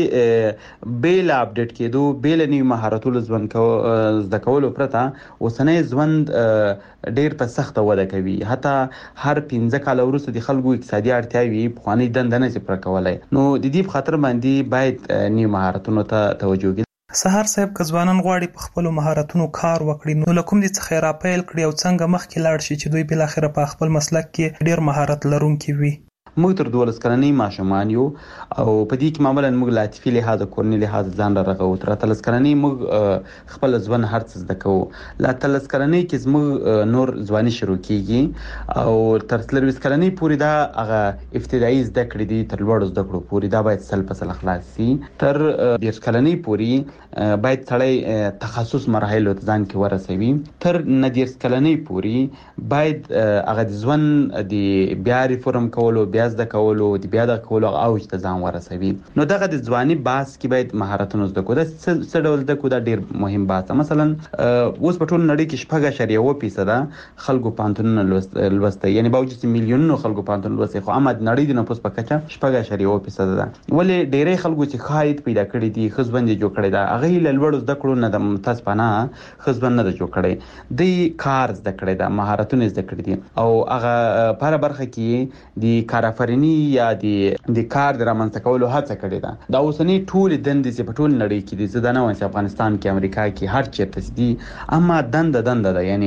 باندې بې له اپډیټ کېدو، بې له نوي مهارتونو ژوند زده کولو پرته اوسنی ژوند ډېر په سخته وده کوي. حتی هر پنځه کاله وروسته د خلکو اقتصادي اړتیاوې پخوانۍ دنده نه شي پوره کولی. نو د دې په خاطر باندې باید نوي مهارتونو ته توجه وکړي. سهار صاحب، که ځوانان غواړي په خپلو مهارتونو کار وکړي، نو له کوم دي څخه راپیل کړي او څنګه مخکې لاړ شي چې دوی بالاخره په خپل مسلک کې ډېر مهارت لرونکي وي؟ موږ تر دولس کلنۍ ماشومان یو او په دې کې معمولا موږ له عاطفي لحاظه، کورني لحاظه ځان را رغوو. تر اتلس کلنۍ موږ خپل ژوند هر څه زده کوو. له اتلس کلنۍ کې زموږ نور ځواني شروع کېږي او تر څلرویشت کلنۍ پورې دا هغه ابتدایي زده کړې دي، تر لوړو زده کړو پورې دا باید سل په سل خلاص شي. تر دېرش کلنۍ پورې باید سړی تخصص مرحلو ته ځان کې ورسوي. تر نه دېرش کلنۍ پورې باید هغه د ژوند د بیا ریفورم کولو، بیا زده کولو، د بیا دغه کولو اوج ته ځان ورسوي. نو دغه د ځواني بحث کې باید مهارتونه زده کړو. دا څه ډول زده کړو؟ دا ډېر مهم بحث ده. مثلا اوس په ټول نړۍ کې شپږ اعشاریه اووه فیصده خلکو پوهنتونونه لوستی، یعنی باوجود چې میلیونونو خلکو پوهنتون لوستی، خو اما د نړۍ د نفوس په کچه شپږ اعشاریه اووه فیصده ده. ولې ډېری خلکو چې ښه عاید پیدا کړي دي، ښه ژوند یې جوړ کړی ده، هغوی له لوړو زده کړو نه د متاسفانه ښه ژوند نه ده جوړ کړی. دوی کار زده کړی ده، مهارتونه زده کړي دي، او هغه په هره برخه کې د کارآفریني یا د کار د رامنځته کولو هڅه کړې ده. دا اوسنۍ ټولې دندې چې په ټول نړۍ کې دي، زه دا نه وایم چې افغانستان کې، امریکا کې، هر چېرته دي، اما دنده دنده ده. یعنی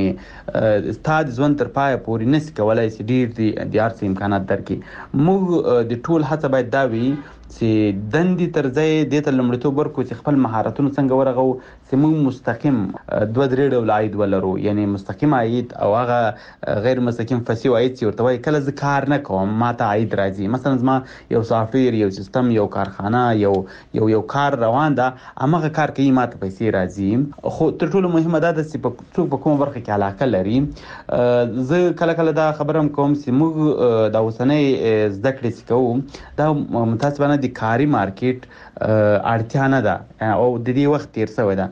ستا د ژوند تر پایه پورې نشي کولی چې ډېر د هر څه امکانات درکړي. موږ د ټول هڅه باید دا وي چې دندې تر ځای دې ته لومړیتوب ورکړو چې خپل مهارتونه څنګه ورغو چې موږ مستقیم دوه درې ډوله عاید ولرو. یعنی مستقیم عاید او هغه غیر مستقیم فسیو عاید چې ورته وایي کله زه کار نه کوم ما ته عاید راځي. مثلا زما یو سافټویر، یو سیستم، یو کارخانه، یو یو یو کار روان ده، هماغه کار کوي، ما ته پیسې راځي. خو تر ټولو مهمه دا ده چې څوک په کومه برخه کې علاقه لري. زه کله کله دا خبره هم کوم چې موږ د اوسنۍ زده کړې چې کوو، دا متاسفانه د کاري مارکیټ اړتیا نه ده او د دې وخت تیر شوی ده.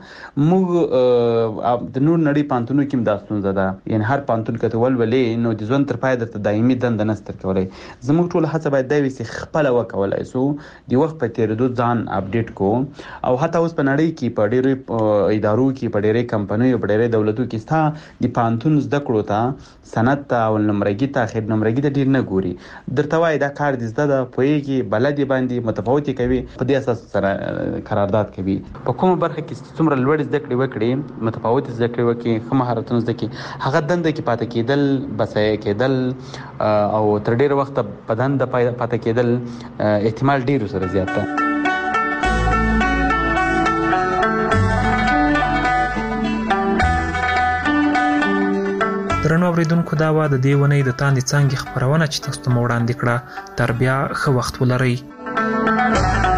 موږ د نور نړۍ پوهنتونونو کې هم دا ستونزه ده. یعنې هر پوهنتون که ته ولولې نو د ژوند تر پایه درته دایمي دنده نشته درکولی. زموږ ټوله هڅه باید دا وي چې خپله وکولی سو د وخت په تېرېدو ځان اپډیټ کړو. او حتی اوس په نړۍ کې په ډېرو ادارو کې، په ډېرې کمپنیو، په ډېرې دولتو کې ستا د پوهنتون زده کړو ته، سند ته او نمرګي ته، خیر نمرګي ته ډېر نه ګوري. درته وایي دا کار دې زده ده، پوهېږي، بلد یې باندې راځي متفاوت کوي په دې اساس سره قرارداد کوي په کومه برخه کې څومره لوړ زده کړې وکړي متفاوت زده کړې وکړي خو مهارتونه زده کړي هغه دنده کې پاتې کېدل بسای کېدل او تر ډیر وخت په دنده پاتې کېدل احتمال ډیر سره زیات دی. درنو اوریدونکو دا و د دې ونې د تاندې څانګې خپرونه چې تاسو ته وړاندې کړه. تر بیا ښه وخت ولرئ.